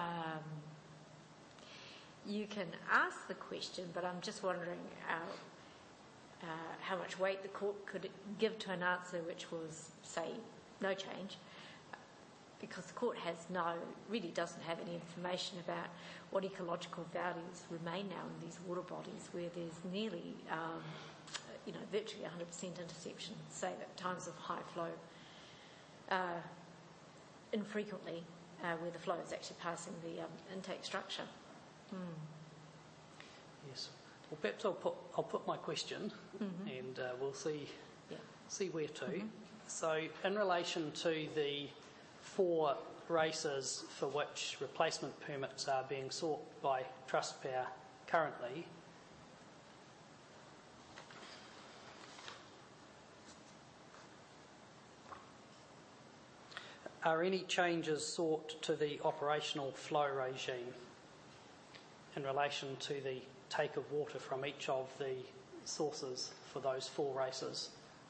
you can ask the question, but I'm just wondering uh, uh, how much weight the court could give to an answer which was, say, no change, because the court has no, really doesn't have any information about what ecological values remain now in these water bodies, where there's nearly, um, you know, virtually one hundred percent interception, say at times of high flow, uh, infrequently, uh, where the flow is actually passing the um, intake structure. Mm. Yes. Well, perhaps I'll put I'll put my question, Mm-hmm. and uh, we'll see Yeah. see where to. Mm-hmm. So, in relation to the four races for which replacement permits are being sought by Trustpower currently, are any changes sought to the operational flow regime in relation to the take of water from each of the sources for those four races?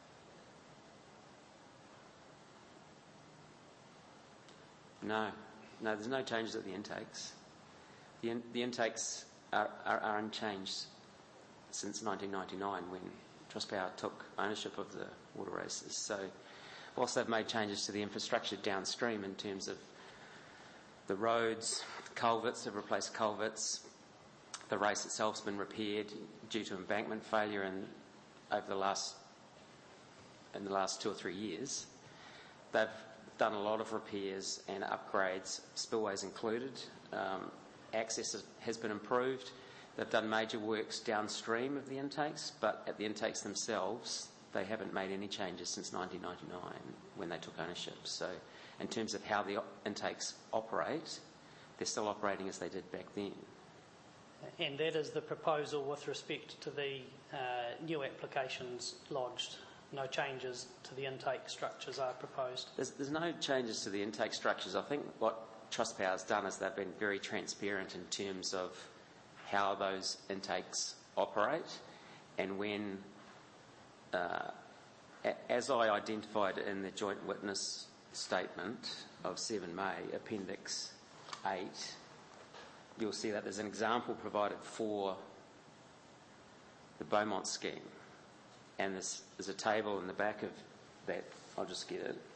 No, no, there's no changes at the intakes. The, in, the intakes are, are, are unchanged since nineteen ninety-nine, when Trustpower took ownership of the water races. So whilst they've made changes to the infrastructure downstream in terms of the roads, culverts, they've replaced culverts, the race itself's been repaired due to embankment failure in, over the last, in the last two or three years. They've done a lot of repairs and upgrades, spillways included. Um, access has, has been improved. They've done major works downstream of the intakes, but at the intakes themselves, they haven't made any changes since nineteen ninety-nine when they took ownership. So in terms of how the intakes operate, they're still operating as they did back then. And that is the proposal with respect to the uh, new applications lodged. No changes to the intake structures are proposed. There's, there's no changes to the intake structures. I think what Trustpower's done is they've been very transparent in terms of how those intakes operate, and when, uh, a- as I identified in the joint witness statement of seven May, Appendix eight, you'll see that there's an example provided for the Beaumont scheme. And there's, there's a table in the back of that. I'll just get it.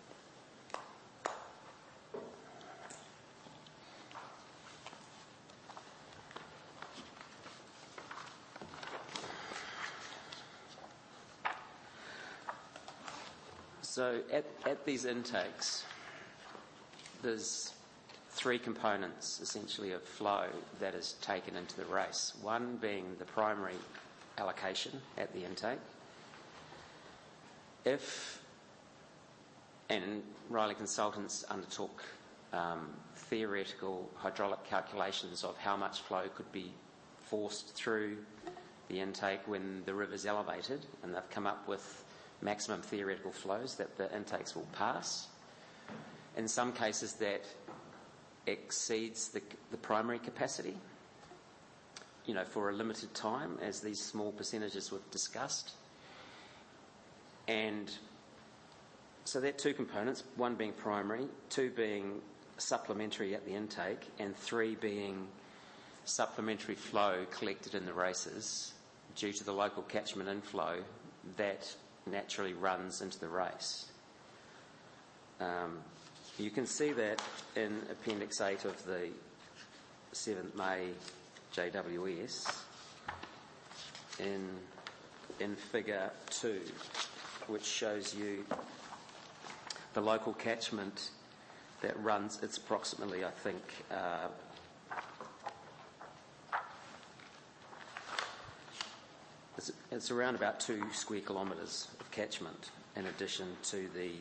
So at, at these intakes, there's three components essentially of flow that is taken into the race. One being the primary allocation at the intake. If, and Riley Consultants undertook um, theoretical hydraulic calculations of how much flow could be forced through the intake when the river's elevated, and they've come up with maximum theoretical flows that the intakes will pass. In some cases that exceeds the, the primary capacity, you know, for a limited time, as these small percentages we've discussed. And so there are two components, one being primary, two being supplementary at the intake, and three being supplementary flow collected in the races due to the local catchment inflow that naturally runs into the race. Um, you can see that in Appendix eight of the seventh May J W S in, in Figure two, which shows you the local catchment that runs. It's approximately, I think, uh, it's, it's around about two square kilometres of catchment in addition to the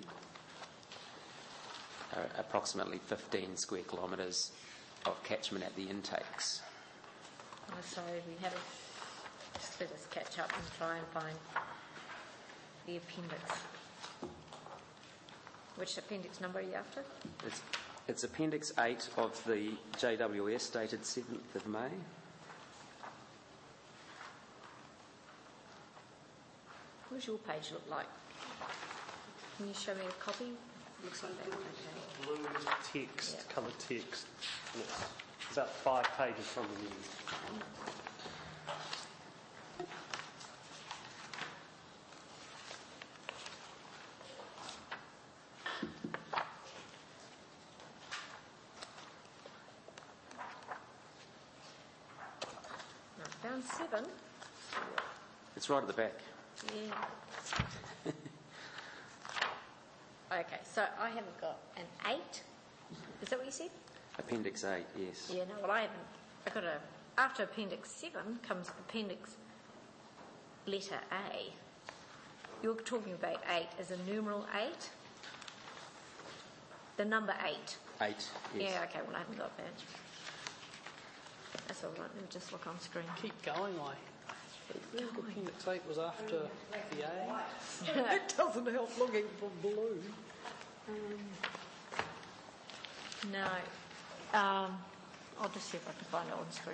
uh, approximately fifteen square kilometres of catchment at the intakes. Oh, sorry, we have a, just let us catch up and try and find the appendix. Which appendix number are you after? It's, it's Appendix eight of the J W S dated seventh of May. What does your page look like? Can you show me a copy? Looks like that. Okay. Blue text, Yeah. coloured text. And it's about five pages from the news. I found seven. It's right at the back. Yeah. Okay, so I haven't got an eight. Is that what you said? Appendix eight, yes. Yeah, no, well, I haven't. I got a. After Appendix seven comes Appendix letter A. You're talking about eight as a numeral eight? The number eight. Eight, yes. Yeah, okay, well, I haven't got that. That's all right, let me just look on screen. Keep going, like. I think Appendix eight was after the A. It doesn't help looking for blue. No. Um, I'll just see if I can find it on screen.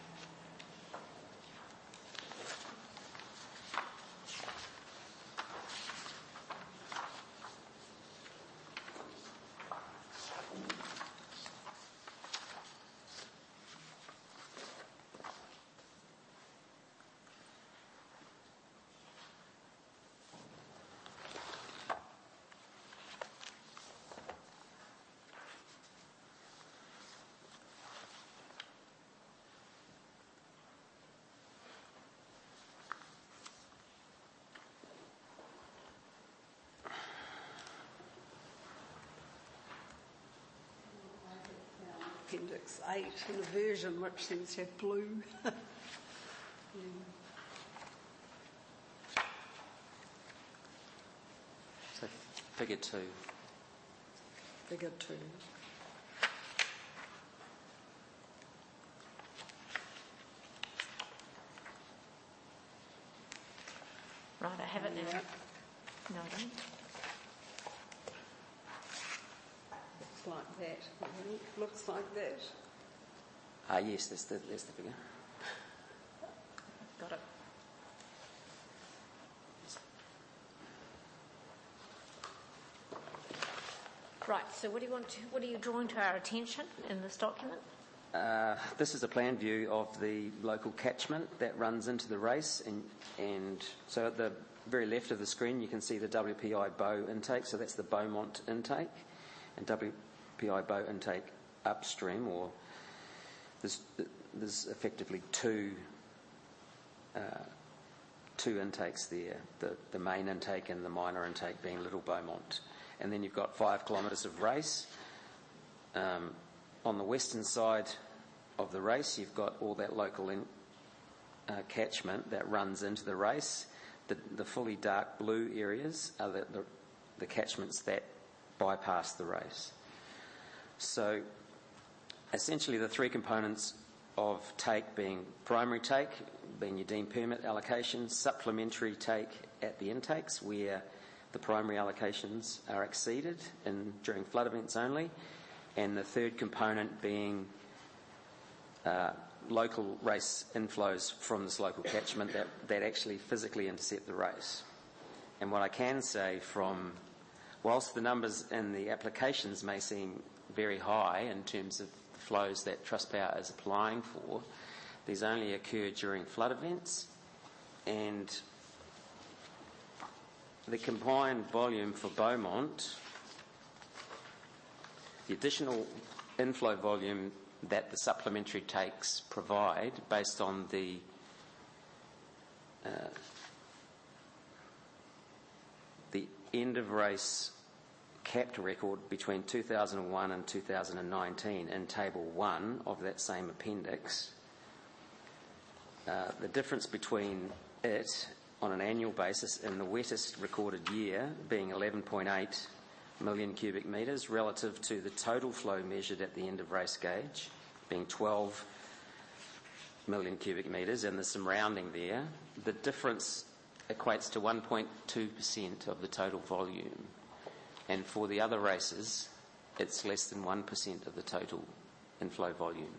Appendix eight in a version which seems to have blue. Yeah. So Figure two. Figure two. Right, I have it now. Yeah. No, I don't. Looks like that. I think. Looks like that. Ah, yes, that's the, that's the figure. Got it. Right, so what do you want to, what are you drawing to our attention in this document? Uh, this is a plan view of the local catchment that runs into the race, and, and so at the very left of the screen you can see the W P I Bow intake, so that's the Beaumont intake, and W P I Bow intake upstream, or there's, there's effectively two uh, two intakes there, the, the main intake and the minor intake being Little Beaumont. And then you've got five kilometres of race. Um, on the western side of the race, you've got all that local in, uh, catchment that runs into the race. The, the fully dark blue areas are the, the, the catchments that bypass the race. So essentially the three components of take being primary take, being your deemed permit allocation, supplementary take at the intakes where the primary allocations are exceeded in, during flood events only, and the third component being uh, local race inflows from this local catchment that, that actually physically intercept the race. And what I can say from, whilst the numbers in the applications may seem very high in terms of the flows that Trustpower is applying for, these only occur during flood events, and the combined volume for Beaumont, the additional inflow volume that the supplementary takes provide based on the uh, the end of race capped record between two thousand one and two thousand nineteen in table one of that same appendix, uh, the difference between it on an annual basis in the wettest recorded year being eleven point eight million cubic metres relative to the total flow measured at the end of race gauge being twelve million cubic metres, and there's some rounding there. The difference equates to one point two percent of the total volume, and for the other races it's less than one percent of the total inflow volume.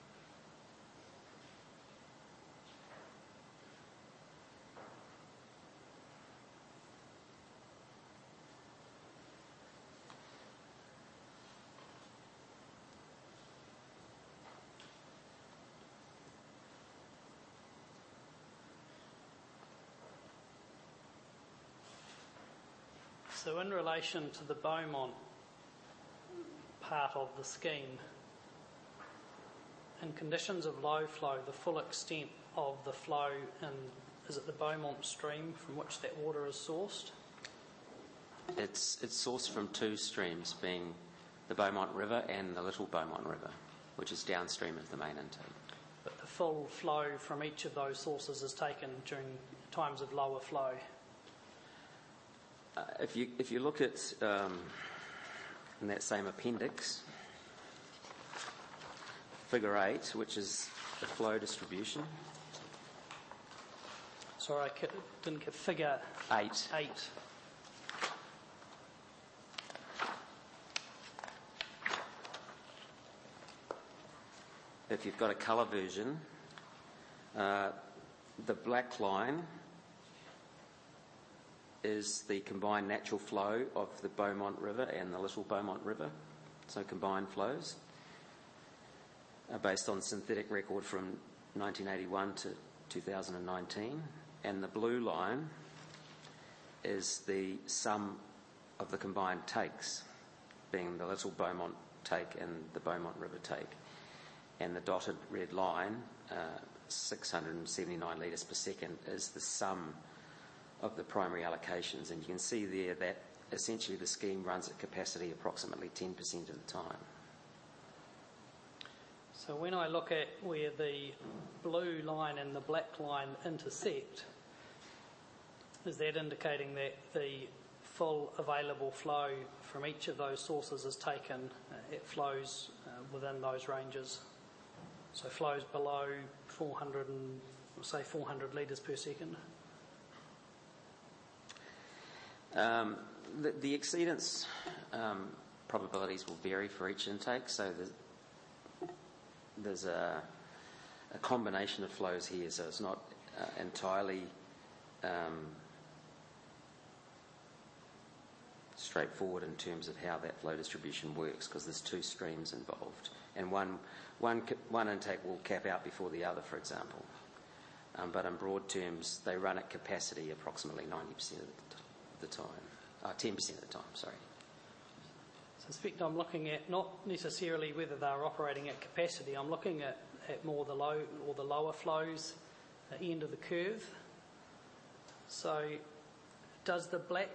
So in relation to the Beaumont part of the scheme, in conditions of low flow, the full extent of the flow in, is it the Beaumont stream from which that water is sourced? It's, it's sourced from two streams, being the Beaumont River and the Little Beaumont River, which is downstream of the main intake. But the full flow from each of those sources is taken during times of lower flow. Uh, if you if you look at um, in that same appendix, figure eight, which is the flow distribution. Sorry, I didn't get figure Eight. eight. If you've got a colour version, uh, the black line is the combined natural flow of the Beaumont River and the Little Beaumont River, so combined flows, uh, based on synthetic record from nineteen eighty-one to two thousand nineteen, and the blue line is the sum of the combined takes, being the Little Beaumont take and the Beaumont River take, and the dotted red line, uh, six hundred seventy-nine litres per second, is the sum of the primary allocations, and you can see there that essentially the scheme runs at capacity approximately ten percent of the time. So when I look at where the blue line and the black line intersect, is that indicating that the full available flow from each of those sources is taken, uh, it flows uh, within those ranges? So flows below four hundred and, say four hundred litres per second? Um, the, the exceedance um, probabilities will vary for each intake, so there's, there's a, a combination of flows here, so it's not uh, entirely um, straightforward in terms of how that flow distribution works, because there's two streams involved, and one, one, one intake will cap out before the other, for example. Um, but in broad terms, they run at capacity approximately ninety percent of the time. the time, uh, ten percent of the time, sorry. So, Inspector, I'm looking at not necessarily whether they're operating at capacity, I'm looking at, at more the low or the lower flows at the end of the curve. So, does the black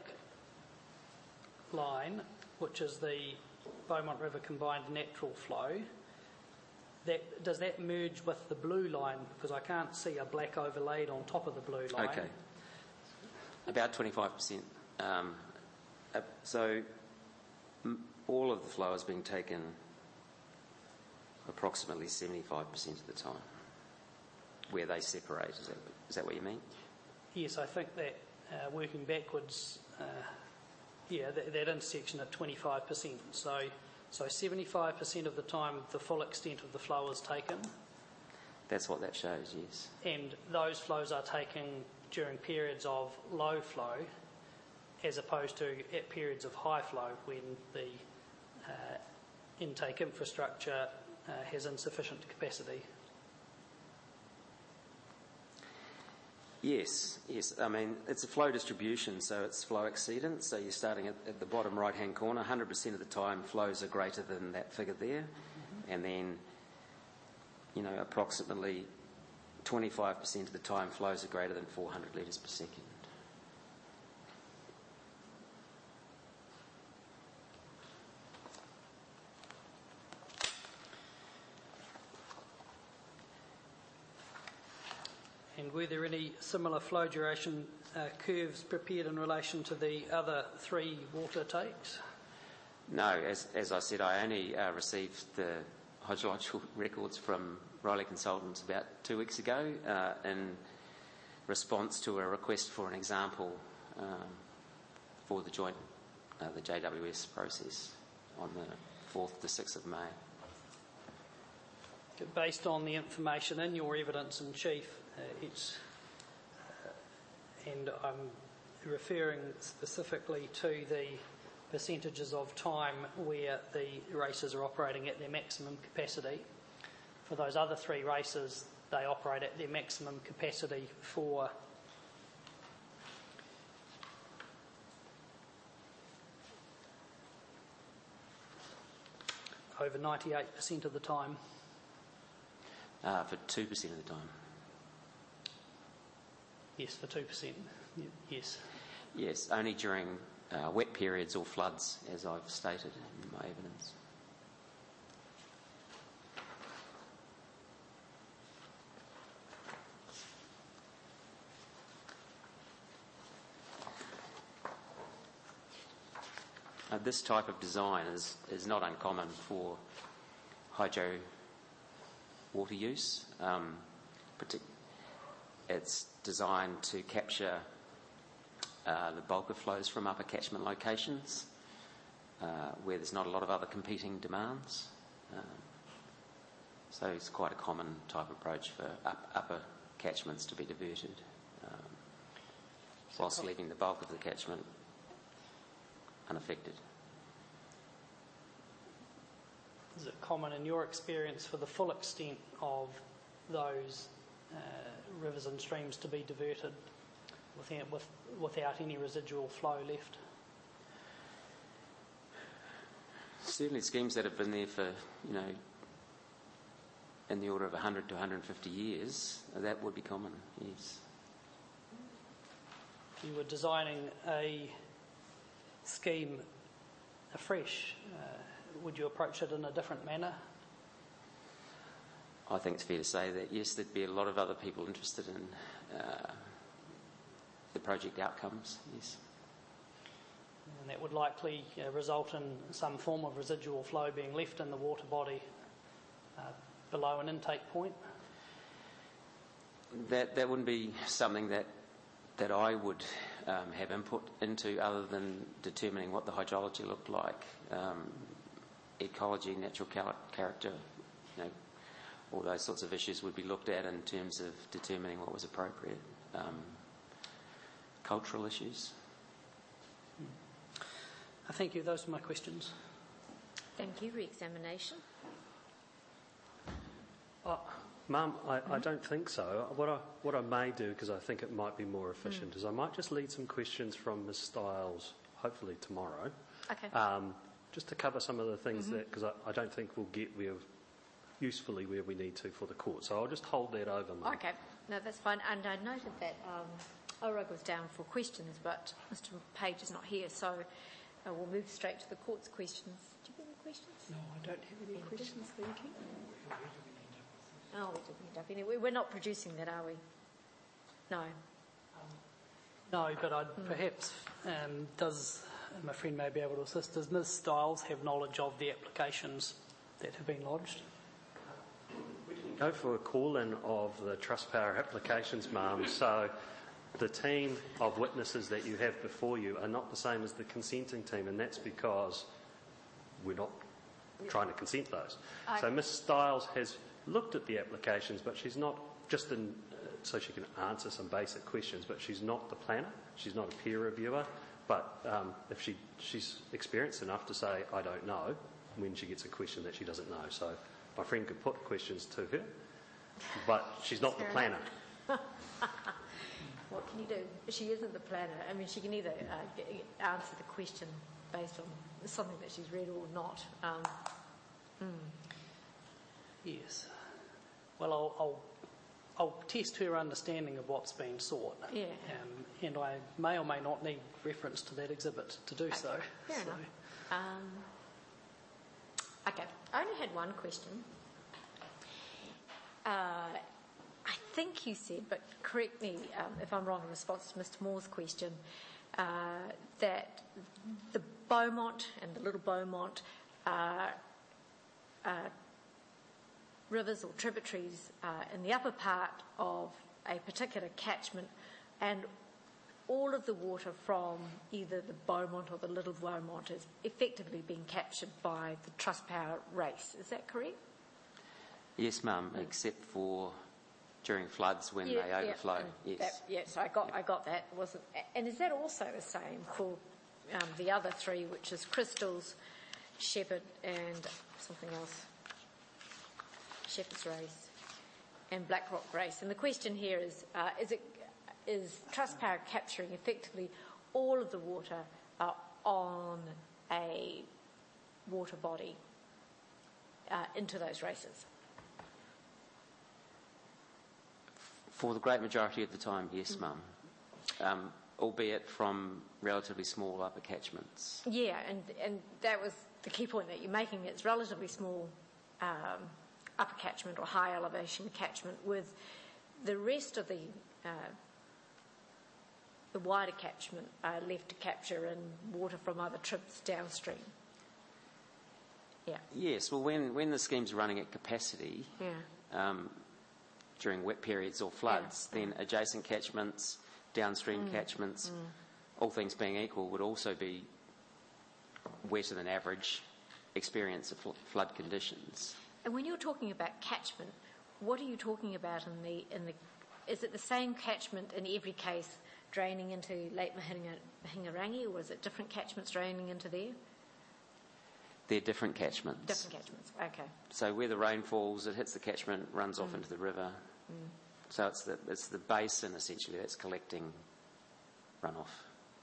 line, which is the Beaumont River combined natural flow, that does that merge with the blue line? Because I can't see a black overlaid on top of the blue line. Okay. About twenty-five percent. Um, uh, so m- all of the flow is being taken approximately seventy-five percent of the time, where they separate. Is that, is that what you mean? Yes, I think that uh, working backwards, uh, yeah, that, that intersection at twenty-five percent. So, so seventy-five percent of the time the full extent of the flow is taken. That's what that shows, yes. And those flows are taken during periods of low flow, as opposed to at periods of high flow when the uh, intake infrastructure uh, has insufficient capacity. Yes, yes. I mean, it's a flow distribution, so it's flow exceedance. So you're starting at, at the bottom right-hand corner. one hundred percent of the time flows are greater than that figure there. Mm-hmm. And then, you know, approximately twenty-five percent of the time flows are greater than four hundred litres per second. And were there any similar flow duration uh, curves prepared in relation to the other three water takes? No, as, as I said, I only uh, received the hydrological records from Riley Consultants about two weeks ago uh, in response to a request for an example um, for the joint, uh, the J W S process on the fourth to sixth of May. Based on the information in your evidence in chief, uh, it's, uh, and I'm referring specifically to the percentages of time where the races are operating at their maximum capacity. For those other three races, they operate at their maximum capacity for over ninety-eight percent of the time. Uh, for two percent of the time. Yes, for two percent. Yes. Yes, only during uh, wet periods or floods, as I've stated in my evidence. Uh, this type of design is, is not uncommon for hydro water use. Um, partic- it's designed to capture uh, the bulk of flows from upper catchment locations uh, where there's not a lot of other competing demands. Um, so it's quite a common type approach for up, upper catchments to be diverted um, whilst leaving the bulk of the catchment unaffected. Is it common in your experience for the full extent of those uh, rivers and streams to be diverted without, with, without any residual flow left? Certainly schemes that have been there for, you know, in the order of one hundred to one hundred fifty years, that would be common, yes. If you were designing a scheme afresh, uh, would you approach it in a different manner? I think it's fair to say that, yes, there'd be a lot of other people interested in uh, the project outcomes, yes. And that would likely uh, result in some form of residual flow being left in the water body uh, below an intake point? That that wouldn't be something that that I would um, have input into, other than determining what the hydrology looked like, um, ecology, natural cal- character, you know, all those sorts of issues would be looked at in terms of determining what was appropriate. Um, cultural issues. I thank you. Those are my questions. Thank you. Re-examination. Uh, Mum, I, I don't think so. What I, what I may do, because I think it might be more efficient, mm. is I might just lead some questions from Miz Stiles, hopefully tomorrow. Okay. Um, just to cover some of the things mm-hmm. that, because I, I don't think we'll get where, usefully where we need to for the court. So I'll just hold that over, Mum. Okay. No, that's fine. And I noted that um, O R A G was down for questions, but Mister Page is not here, so uh, we'll move straight to the court's questions. Do you have any questions? No, I don't have any questions, thank you. Oh, we didn't end up anyway. We're not producing that, are we? No. No, but I'd mm. perhaps, um, does, my friend may be able to assist, does Miz Stiles have knowledge of the applications that have been lodged? We didn't go for a call-in of the Trustpower applications, Mum, so the team of witnesses that you have before you are not the same as the consenting team, and that's because we're not trying to consent those. I- So Miz Stiles has looked at the applications, but she's not just in, uh, so she can answer some basic questions, but she's not the planner, she's not a peer reviewer, but um, if she, she's experienced enough to say, I don't know, when she gets a question that she doesn't know. So my friend could put questions to her, but she's not the Fair planner. What can you do? She isn't the planner. I mean, she can either uh, g- answer the question based on something that she's read or not. Um, Yes. Well, I'll, I'll, I'll test her understanding of what's been sought. Yeah. Um, and I may or may not need reference to that exhibit to do so. fair so. enough. Um, okay, I only had one question. Uh, I think you said, but correct me um, if I'm wrong in response to Mister Moore's question, uh, that the Beaumont and the Little Beaumont are uh, rivers or tributaries uh, in the upper part of a particular catchment, and all of the water from either the Beaumont or the Little Beaumont is effectively being captured by the Trustpower race. Is that correct? Yes, Mum, except for during floods when Yeah, they yeah, overflow. and Yes. that- yeah, so I got, I got that. Wasn't, and is that also the same for um, the other three, which is Crystals, Shepherd, and something else? Shepherd's Race and Blackrock Race. And the question here is: uh, Is it is Trustpower capturing effectively all of the water uh, on a water body uh, into those races? For the great majority of the time, yes, Mum. Um, albeit from relatively small upper catchments. Yeah, and and that was the key point that you're making. It's relatively small um, upper catchment or high elevation catchment, with the rest of the uh, the wider catchment uh, left to capture in water from other trips downstream. Yeah. Yes, well, when, when the scheme's running at capacity, Yeah. um, during wet periods or floods, Yeah. then adjacent catchments, downstream Mm. catchments, all things being equal, would also be wetter than average experience of fl- flood conditions. And when you're talking about catchment, what are you talking about in the in the? Is it the same catchment in every case draining into Lake Mahinga, Mahingarangi, or is it different catchments draining into there? They're different catchments. Different catchments. Okay. So where the rain falls, it hits the catchment, runs off into the river. So it's the it's the basin essentially that's collecting runoff.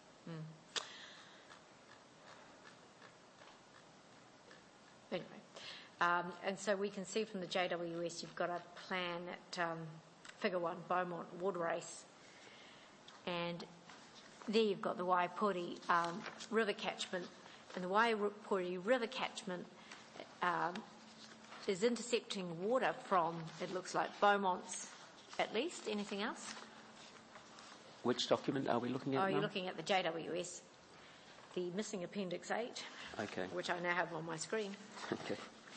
Anyway, um, and so we can see from the J W S you've got a plan at um, Figure One, Beaumont Water Race, and there you've got the Waipori um, River catchment, and the Waipori River catchment um, is intercepting water from, it looks like, Beaumont's at least. Anything else? Which document are we looking at Oh, now? you're looking at the J W S, the missing Appendix eight, Okay. which I now have on my screen. Okay.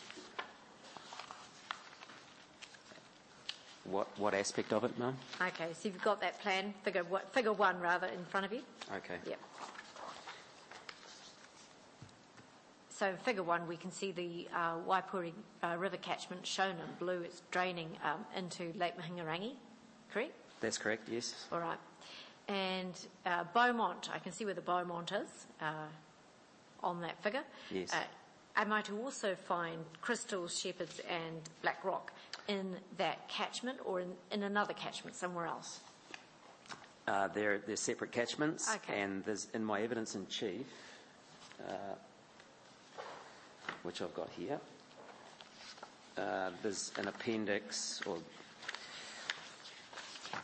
What what aspect of it, Mum? Okay, so you've got that plan, figure, one- figure one rather, in front of you. Okay. Yep. So in figure one, we can see the uh, Waipori uh, River catchment shown in blue. It's draining um, into Lake Mahingarangi, correct? That's correct, yes. All right. And uh, Beaumont, I can see where the Beaumont is uh, on that figure. Yes. Uh, am I to also find Crystals, Shepherds and Black Rock in that catchment, or in, in another catchment somewhere else? Uh, they're, they're separate catchments, Okay. and there's in my evidence in chief, uh, which I've got here, uh, there's an appendix, or uh,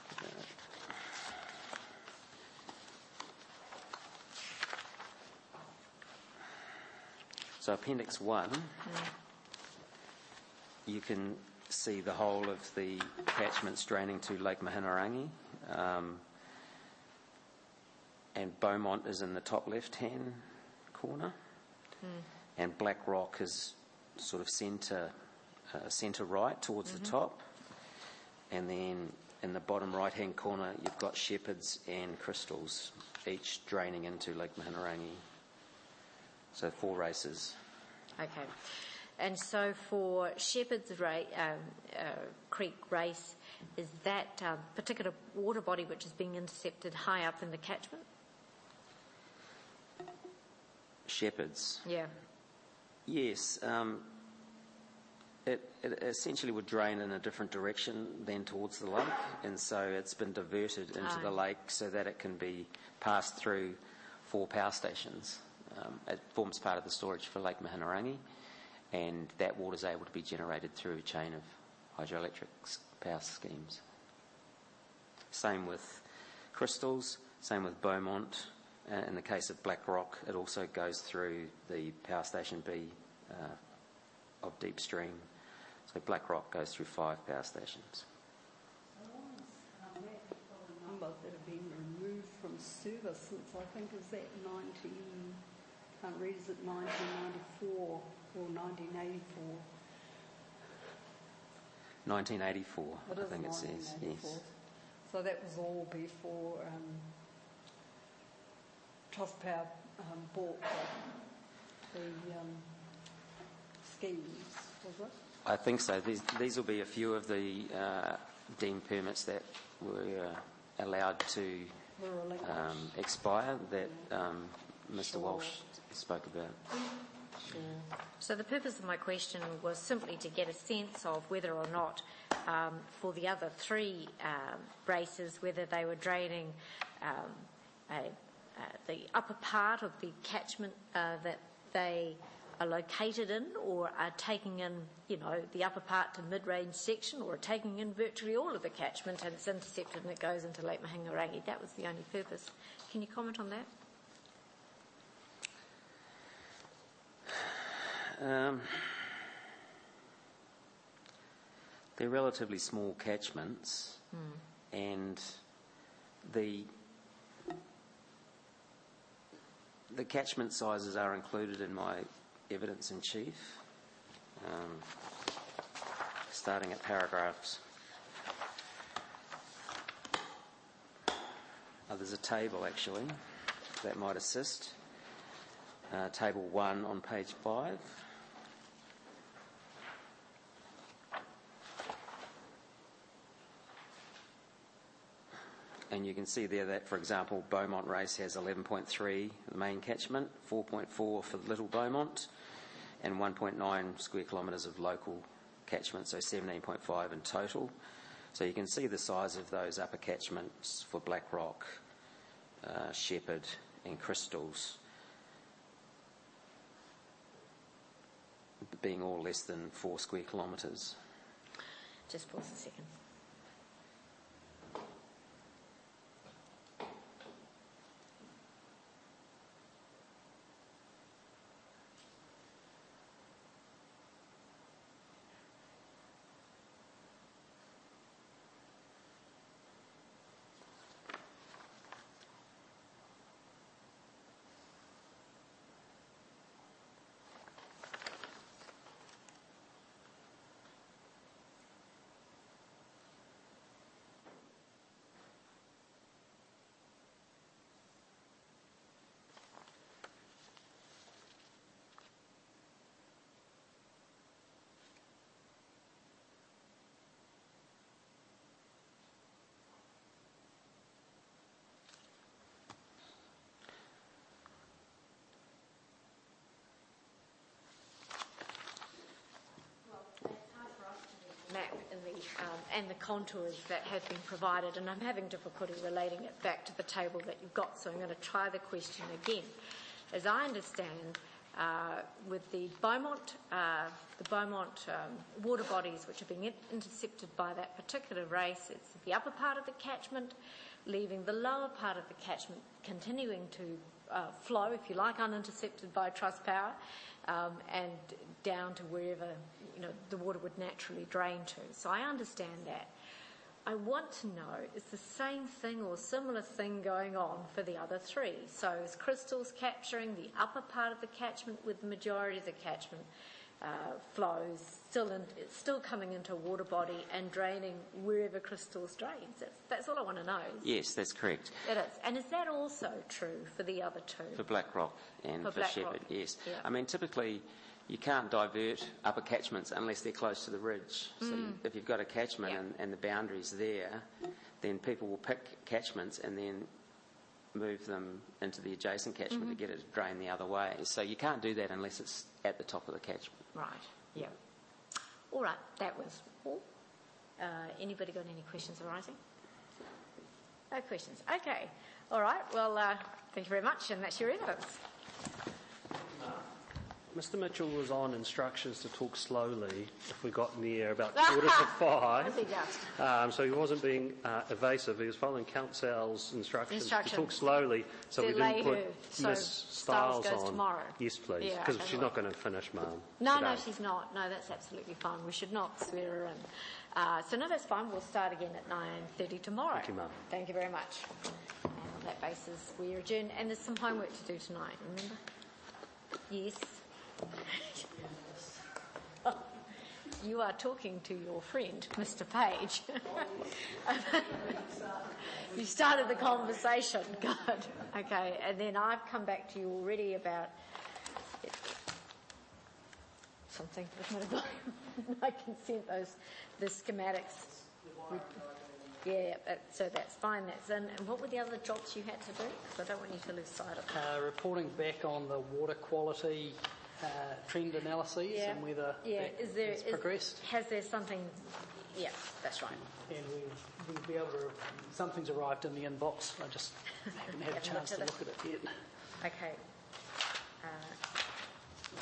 so appendix one, you can see the whole of the catchments draining to Lake Mahingarangi. Um, and Beaumont is in the top left-hand corner. And Black Rock is sort of centre uh, centre right towards the top. And then in the bottom right-hand corner, you've got Shepherds and Crystals, each draining into Lake Mahinerangi. So four races. Okay. And so for Shepherd's Ra- um, uh, Creek race, is that um, particular water body which is being intercepted high up in the catchment? Shepherds? Yeah. Yes. Um, it, it essentially would drain in a different direction than towards the lake, and so it's been diverted into Ah. the lake so that it can be passed through four power stations. Um, it forms part of the storage for Lake Mahinerangi, and that water is able to be generated through a chain of hydroelectric s- power schemes. Same with Crystals, same with Beaumont. Uh, in the case of Black Rock, it also goes through the power station B uh, of Deep Stream. So Black Rock goes through five power stations. Number that have been removed from service since, I think, is that nineteen, can't read, is it nineteen ninety-four or nineteen eighty-four? nineteen eighty-four, It I is think it says, nineteen eighty-four. yes. So that was all before um, Trustpower um, bought the, the um, schemes, was it? I think so. These, these will be a few of the uh, deemed permits that were uh, allowed to The relinquished. um, expire that um, Mister Sure. Walsh spoke about. Sure. So the purpose of my question was simply to get a sense of whether or not um, for the other three um, races, whether they were draining um, a, uh, the upper part of the catchment uh, that they are located in, or are taking in, you know, the upper part to mid-range section, or are taking in virtually all of the catchment and it's intercepted and it goes into Lake Mahinerangi. That was the only purpose. Can you comment on that? Um, they're relatively small catchments, and the the catchment sizes are included in my evidence in chief, um, starting at paragraphs. Oh, there's a table actually that might assist. Uh, table one on page five. And you can see there that, for example, Beaumont Race has eleven point three, the main catchment, four point four for Little Beaumont, and one point nine square kilometres of local catchment, so seventeen point five in total. So you can see the size of those upper catchments for Black Rock, uh, Shepherd and Crystals being all less than four square kilometres. Just pause a second. Map in the, um, and the contours that have been provided, and I'm having difficulty relating it back to the table that you've got, so I'm going to try the question again. As I understand, uh, with the Beaumont, uh, the Beaumont um, water bodies which are being in- intercepted by that particular race, it's the upper part of the catchment, leaving the lower part of the catchment continuing to uh, flow, if you like, unintercepted by Trustpower, um, and down to wherever, you know, the water would naturally drain to. So I understand that. I want to know, is the same thing or similar thing going on for the other three? So is Crystals capturing the upper part of the catchment with the majority of the catchment, uh, flows, still in, it's still coming into a water body and draining wherever Crystals drains. That's, that's all I want to know. Yes, that's correct. It is. And is that also true for the other two? For Blackrock and For for, Black Shepherd, Rock, yes. yeah. I mean, typically you can't divert upper catchments unless they're close to the ridge. So you, if you've got a catchment Yeah. and, and the boundary's there, then people will pick catchments and then move them into the adjacent catchment to get it to drain the other way. So you can't do that unless it's at the top of the catchment. Right, yeah. All right, that was all. Uh, anybody got any questions arising? No questions. Okay. All right, well, uh, thank you very much, and that's your evidence. Mister Mitchell was on instructions to talk slowly if we got near about quarter to five. Was he just? Um, so he wasn't being uh, evasive. He was following Council's instructions, Instructions. to talk slowly so To we lay didn't put her. So Miss Stiles Stiles goes on. tomorrow. Yes, please, Yeah, because okay, she's well. not going to finish, ma'am. No, today. no, she's not. No, that's absolutely fine. We should not swear her in. Uh, so, no, that's fine. We'll start again at nine thirty tomorrow. Thank you, ma'am. Thank you very much. And on that basis, we adjourn. And there's some homework to do tonight, remember? Yes. You are talking to your friend, Mister Page. You started the conversation. Good. Okay. And then I've come back to you already about something. I can send those, the schematics. Yeah, but, so that's fine. That's in. And what were the other jobs you had to do? Because I don't want you to lose sight of them. Uh, reporting back on the water quality uh, trend analyses Yeah. and whether Yeah, that is there has is- progressed. Has there something? Yeah, that's right. And we'll, we'll be able to, something's arrived in the inbox. I just haven't had a Haven't chance to looked look at at it yet. Okay. Uh,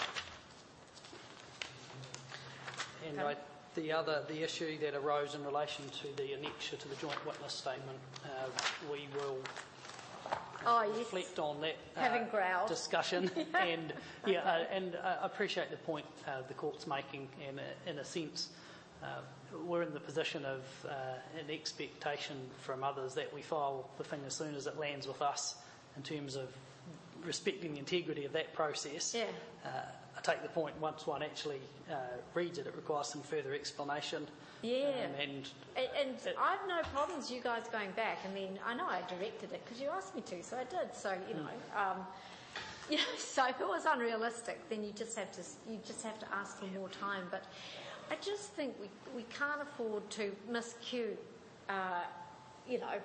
And Pardon? I, the other, the issue that arose in relation to the annexure to the joint witness statement, uh, we will uh, Oh, yes. reflect on that uh, Having growled. discussion. and yeah, uh, and uh, I appreciate the point uh, the court's making. And uh, in a sense, uh, we're in the position of uh, an expectation from others that we file the thing as soon as it lands with us, in terms of respecting the integrity of that process. Yeah. Uh, I take the point, once one actually uh, reads it, it requires some further explanation. Yeah. Um, and And, and it- I've no problems you guys going back. I mean, I know I directed it because you asked me to, so I did. So you know, um, you know, so if it was unrealistic, then you just have to you just have to ask for more time. But I just think we we can't afford to miscue, uh, you know,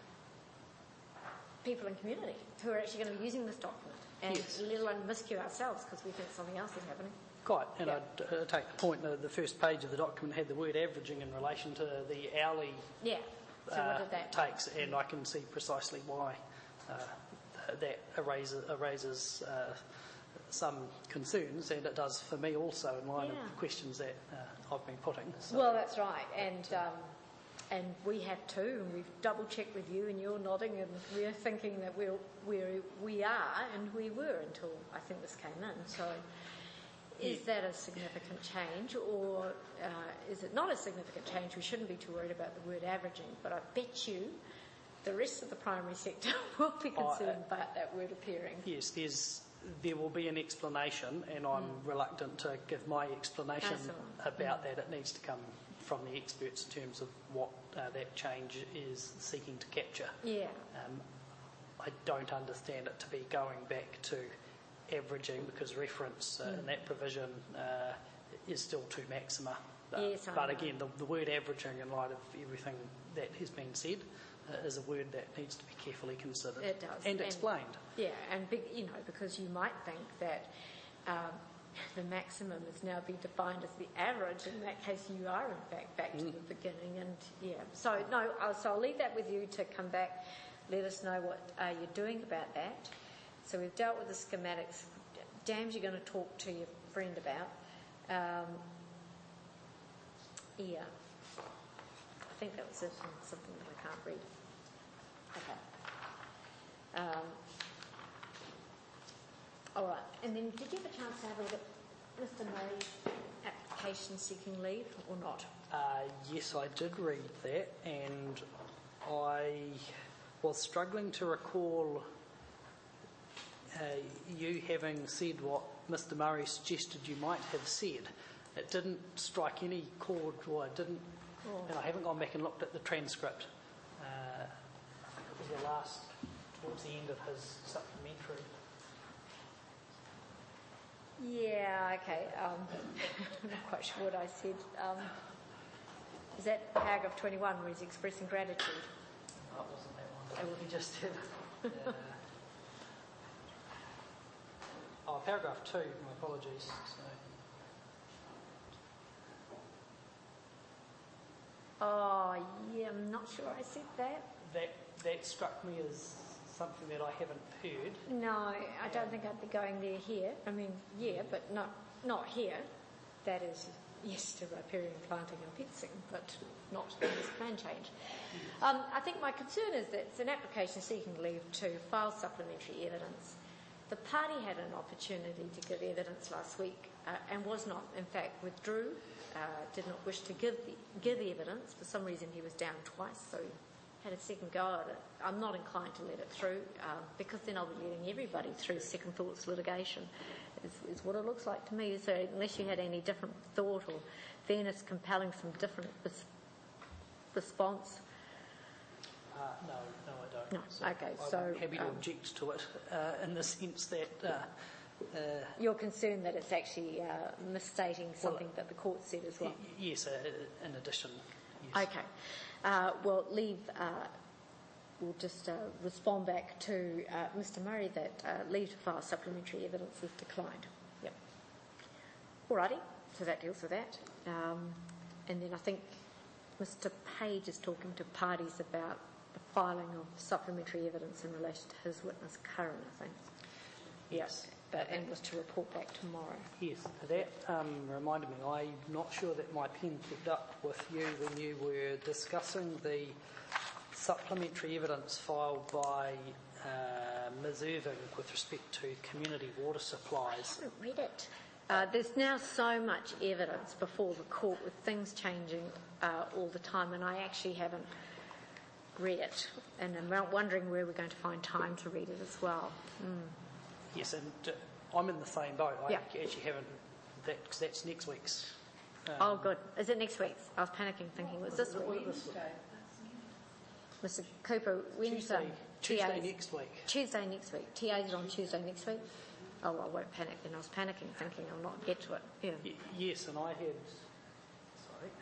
people in community who are actually going to be using this document, and Yes. let alone miscue ourselves because we think something else is happening. quite, and Yeah. I'd uh, take the point that the first page of the document had the word averaging in relation to the hourly Yeah. So uh, what did that? takes, and I can see precisely why uh, that raises, raises uh, some concerns, and it does for me also in line Yeah. of the questions that uh, I've been putting. So, Well, that's right, and um, and we have too, and we've double checked with you, and you're nodding, and we're thinking that we're we're we are, and we were until I think this came in. So, is that a significant change, or uh, is it not a significant change? We shouldn't be too worried about the word averaging, but I bet you the rest of the primary sector will be Oh, uh, concerned about that word appearing. yes, there's there will be an explanation, and I'm reluctant to give my explanation That's all right. about that. It needs to come from the experts in terms of what uh, that change is seeking to capture. Yeah. Um, I don't understand it to be going back to averaging, because reference uh, in that provision uh, is still to maxima. Uh, Yes, I but know. again, the, the word averaging, in light of everything that has been said, uh, is a word that needs to be carefully considered It does. and And- explained. Yeah, and big, you know, because you might think that um, the maximum is now being defined as the average. In that case, you are in fact back to the beginning, and yeah. So no, I'll, so I'll leave that with you to come back. Let us know what uh, you're doing about that. So we've dealt with the schematics. Dams you're going to talk to your friend about. Um, yeah, I think that was it. Something that I can't read. Okay. Um, all right. And then did you have a chance to have a look at Mister May's application seeking leave or not? Uh, yes, I did read that, and I was struggling to recall uh, you having said what Mister Murray suggested you might have said, it didn't strike any chord, or it didn't, Oh. and I haven't gone back and looked at the transcript. Uh, it was the last, towards the end of his supplementary. Yeah, okay. Um, I'm not quite sure what I said. Um, is that paragraph twenty-one where he's expressing gratitude? No, it wasn't that one. It would just have. Uh, oh, paragraph two. My apologies. So. Oh, yeah, I'm not sure I said that. That that struck me as something that I haven't heard. No, I don't think I'd be going there here. I mean, yeah, but not not here. That is, yes, to riparian planting and fencing, but not in this plan change. Um, I think my concern is that it's an application seeking leave to file supplementary evidence. The party had an opportunity to give evidence last week uh, and was not, in fact, withdrew, uh, did not wish to give the, give the evidence. For some reason he was down twice, so had a second go at it. I'm not inclined to let it through uh, because then I'll be letting everybody through second thoughts litigation is, is what it looks like to me. So unless you had any different thought or fairness compelling some different res- response. Uh, no, no, I don't. No, So okay, I'm so, happy to um, object to it uh, in the sense that uh, uh, You're concerned that it's actually uh, misstating something that the court said as well? y- yes, uh, in addition. Yes. Okay. Uh, well, leave. Uh, we'll just uh, respond back to uh, Mister Murray that uh, leave to file supplementary evidence is declined. Yep. Alrighty. So that deals with that. Um, and then I think Mister Page is talking to parties about the filing of supplementary evidence in relation to his witness, Curran, I think. Yes. But, and was to report back tomorrow. Yes, that um, reminded me, I'm not sure that my pen kept up with you when you were discussing the supplementary evidence filed by uh, Miz Irving with respect to community water supplies. I haven't read it. Uh, there's now so much evidence before the court with things changing uh, all the time, and I actually haven't read it. And I'm wondering where we're going to find time to read it as well. Mm. Yes, and uh, I'm in the same boat. I Yeah. actually haven't, that, cause that's next week's. Um, Oh, good. Is it next week's? I was panicking thinking it was this week. Mister Cooper, when's Tuesday, um, Tuesday T As? next week. Tuesday next week. T A's on Tuesday next week? Oh, well, I won't panic. And I was panicking thinking I'll not get to it. Yeah. Y- yes, and I had, sorry,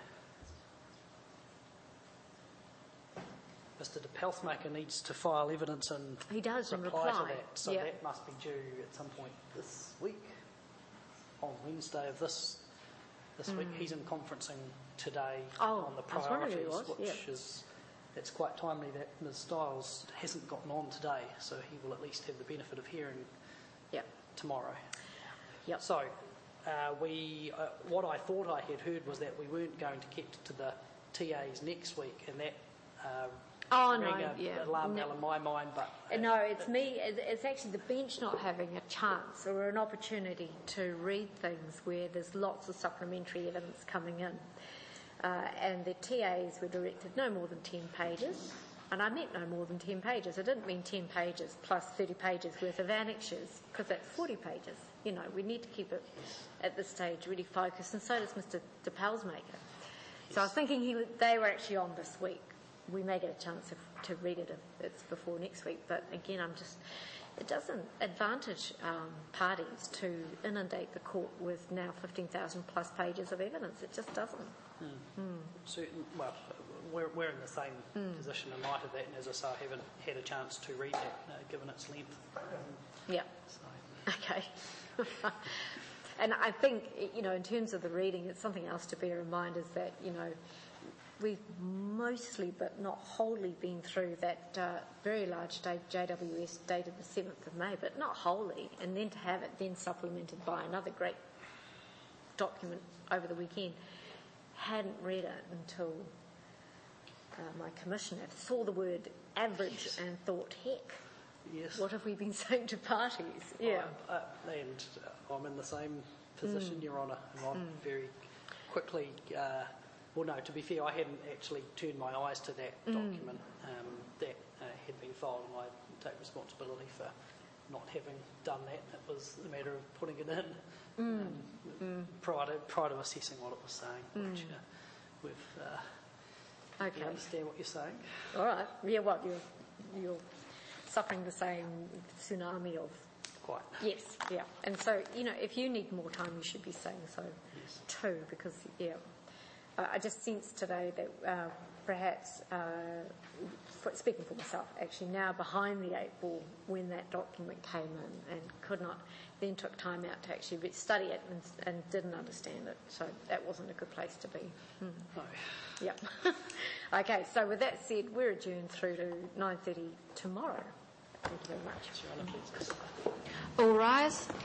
Mister De Pelthmaker needs to file evidence and He does in reply, reply. to that, so Yeah. that must be due at some point this week, on Wednesday of this this week. He's in conferencing today Mm. Oh, on the I was wondering who priorities, he was, which yeah. is it's quite timely that Miz Stiles hasn't gotten on today, so he will at least have the benefit of hearing Yep. tomorrow. Yep. So, uh, we uh, what I thought I had heard was that we weren't going to get to the T As next week, and that uh, Oh, no, rang a yeah. alarm No. bell in my mind. But Uh, No, it's me. It's it's actually the bench not having a chance or an opportunity to read things where there's lots of supplementary evidence coming in. Uh, and the T As were directed no more than ten pages. And I meant no more than ten pages. I didn't mean ten pages plus thirty pages worth of annexures, because that's forty pages. You know, we need to keep it at this stage really focused, and so does Mister De Pelthmaker. So I was thinking he, would- they were actually on this week. We may get a chance of, to read it if it's before next week, but again, I'm just, it doesn't advantage um, parties to inundate the court with now fifteen thousand plus pages of evidence. It just doesn't. certain, well, we're, we're in the same Hmm. position in light of that, and as I say, I haven't had a chance to read that, uh, given its length. Um, Yeah. so. Okay. And I think, you know, in terms of the reading, it's something else to bear in mind is that, you know, we've mostly but not wholly been through that uh, very large J W S dated the seventh of May, but not wholly. And then to have it then supplemented by another great document over the weekend, hadn't read it until uh, my commissioner saw the word average Yes. and thought, heck, Yes. what have we been saying to parties? Yeah. Uh, uh, and uh, I'm in the same position, Mm. Your Honour, and I'm very quickly, uh, well, no, to be fair, I hadn't actually turned my eyes to that Mm. document um, that uh, had been filed, and I take responsibility for not having done that, it was a matter of putting it in Mm. um, Mm. prior, to, prior to assessing what it was saying, Mm. which uh, we've, uh, Okay. we understand what you're saying. All right. Yeah, well, you're, you're suffering the same tsunami of... Quite. Yes, yeah. And so, you know, if you need more time, you should be saying so Yes. too, because, yeah, uh, I just sense today that uh, perhaps, uh, for, speaking for myself, actually now behind the eight ball when that document came in and could not, then took time out to actually re- study it and, and didn't understand it. So that wasn't a good place to be. Mm. No. Yeah. Okay, so with that said, we're adjourned through to nine thirty tomorrow. Thank you very much. Sure, All rise.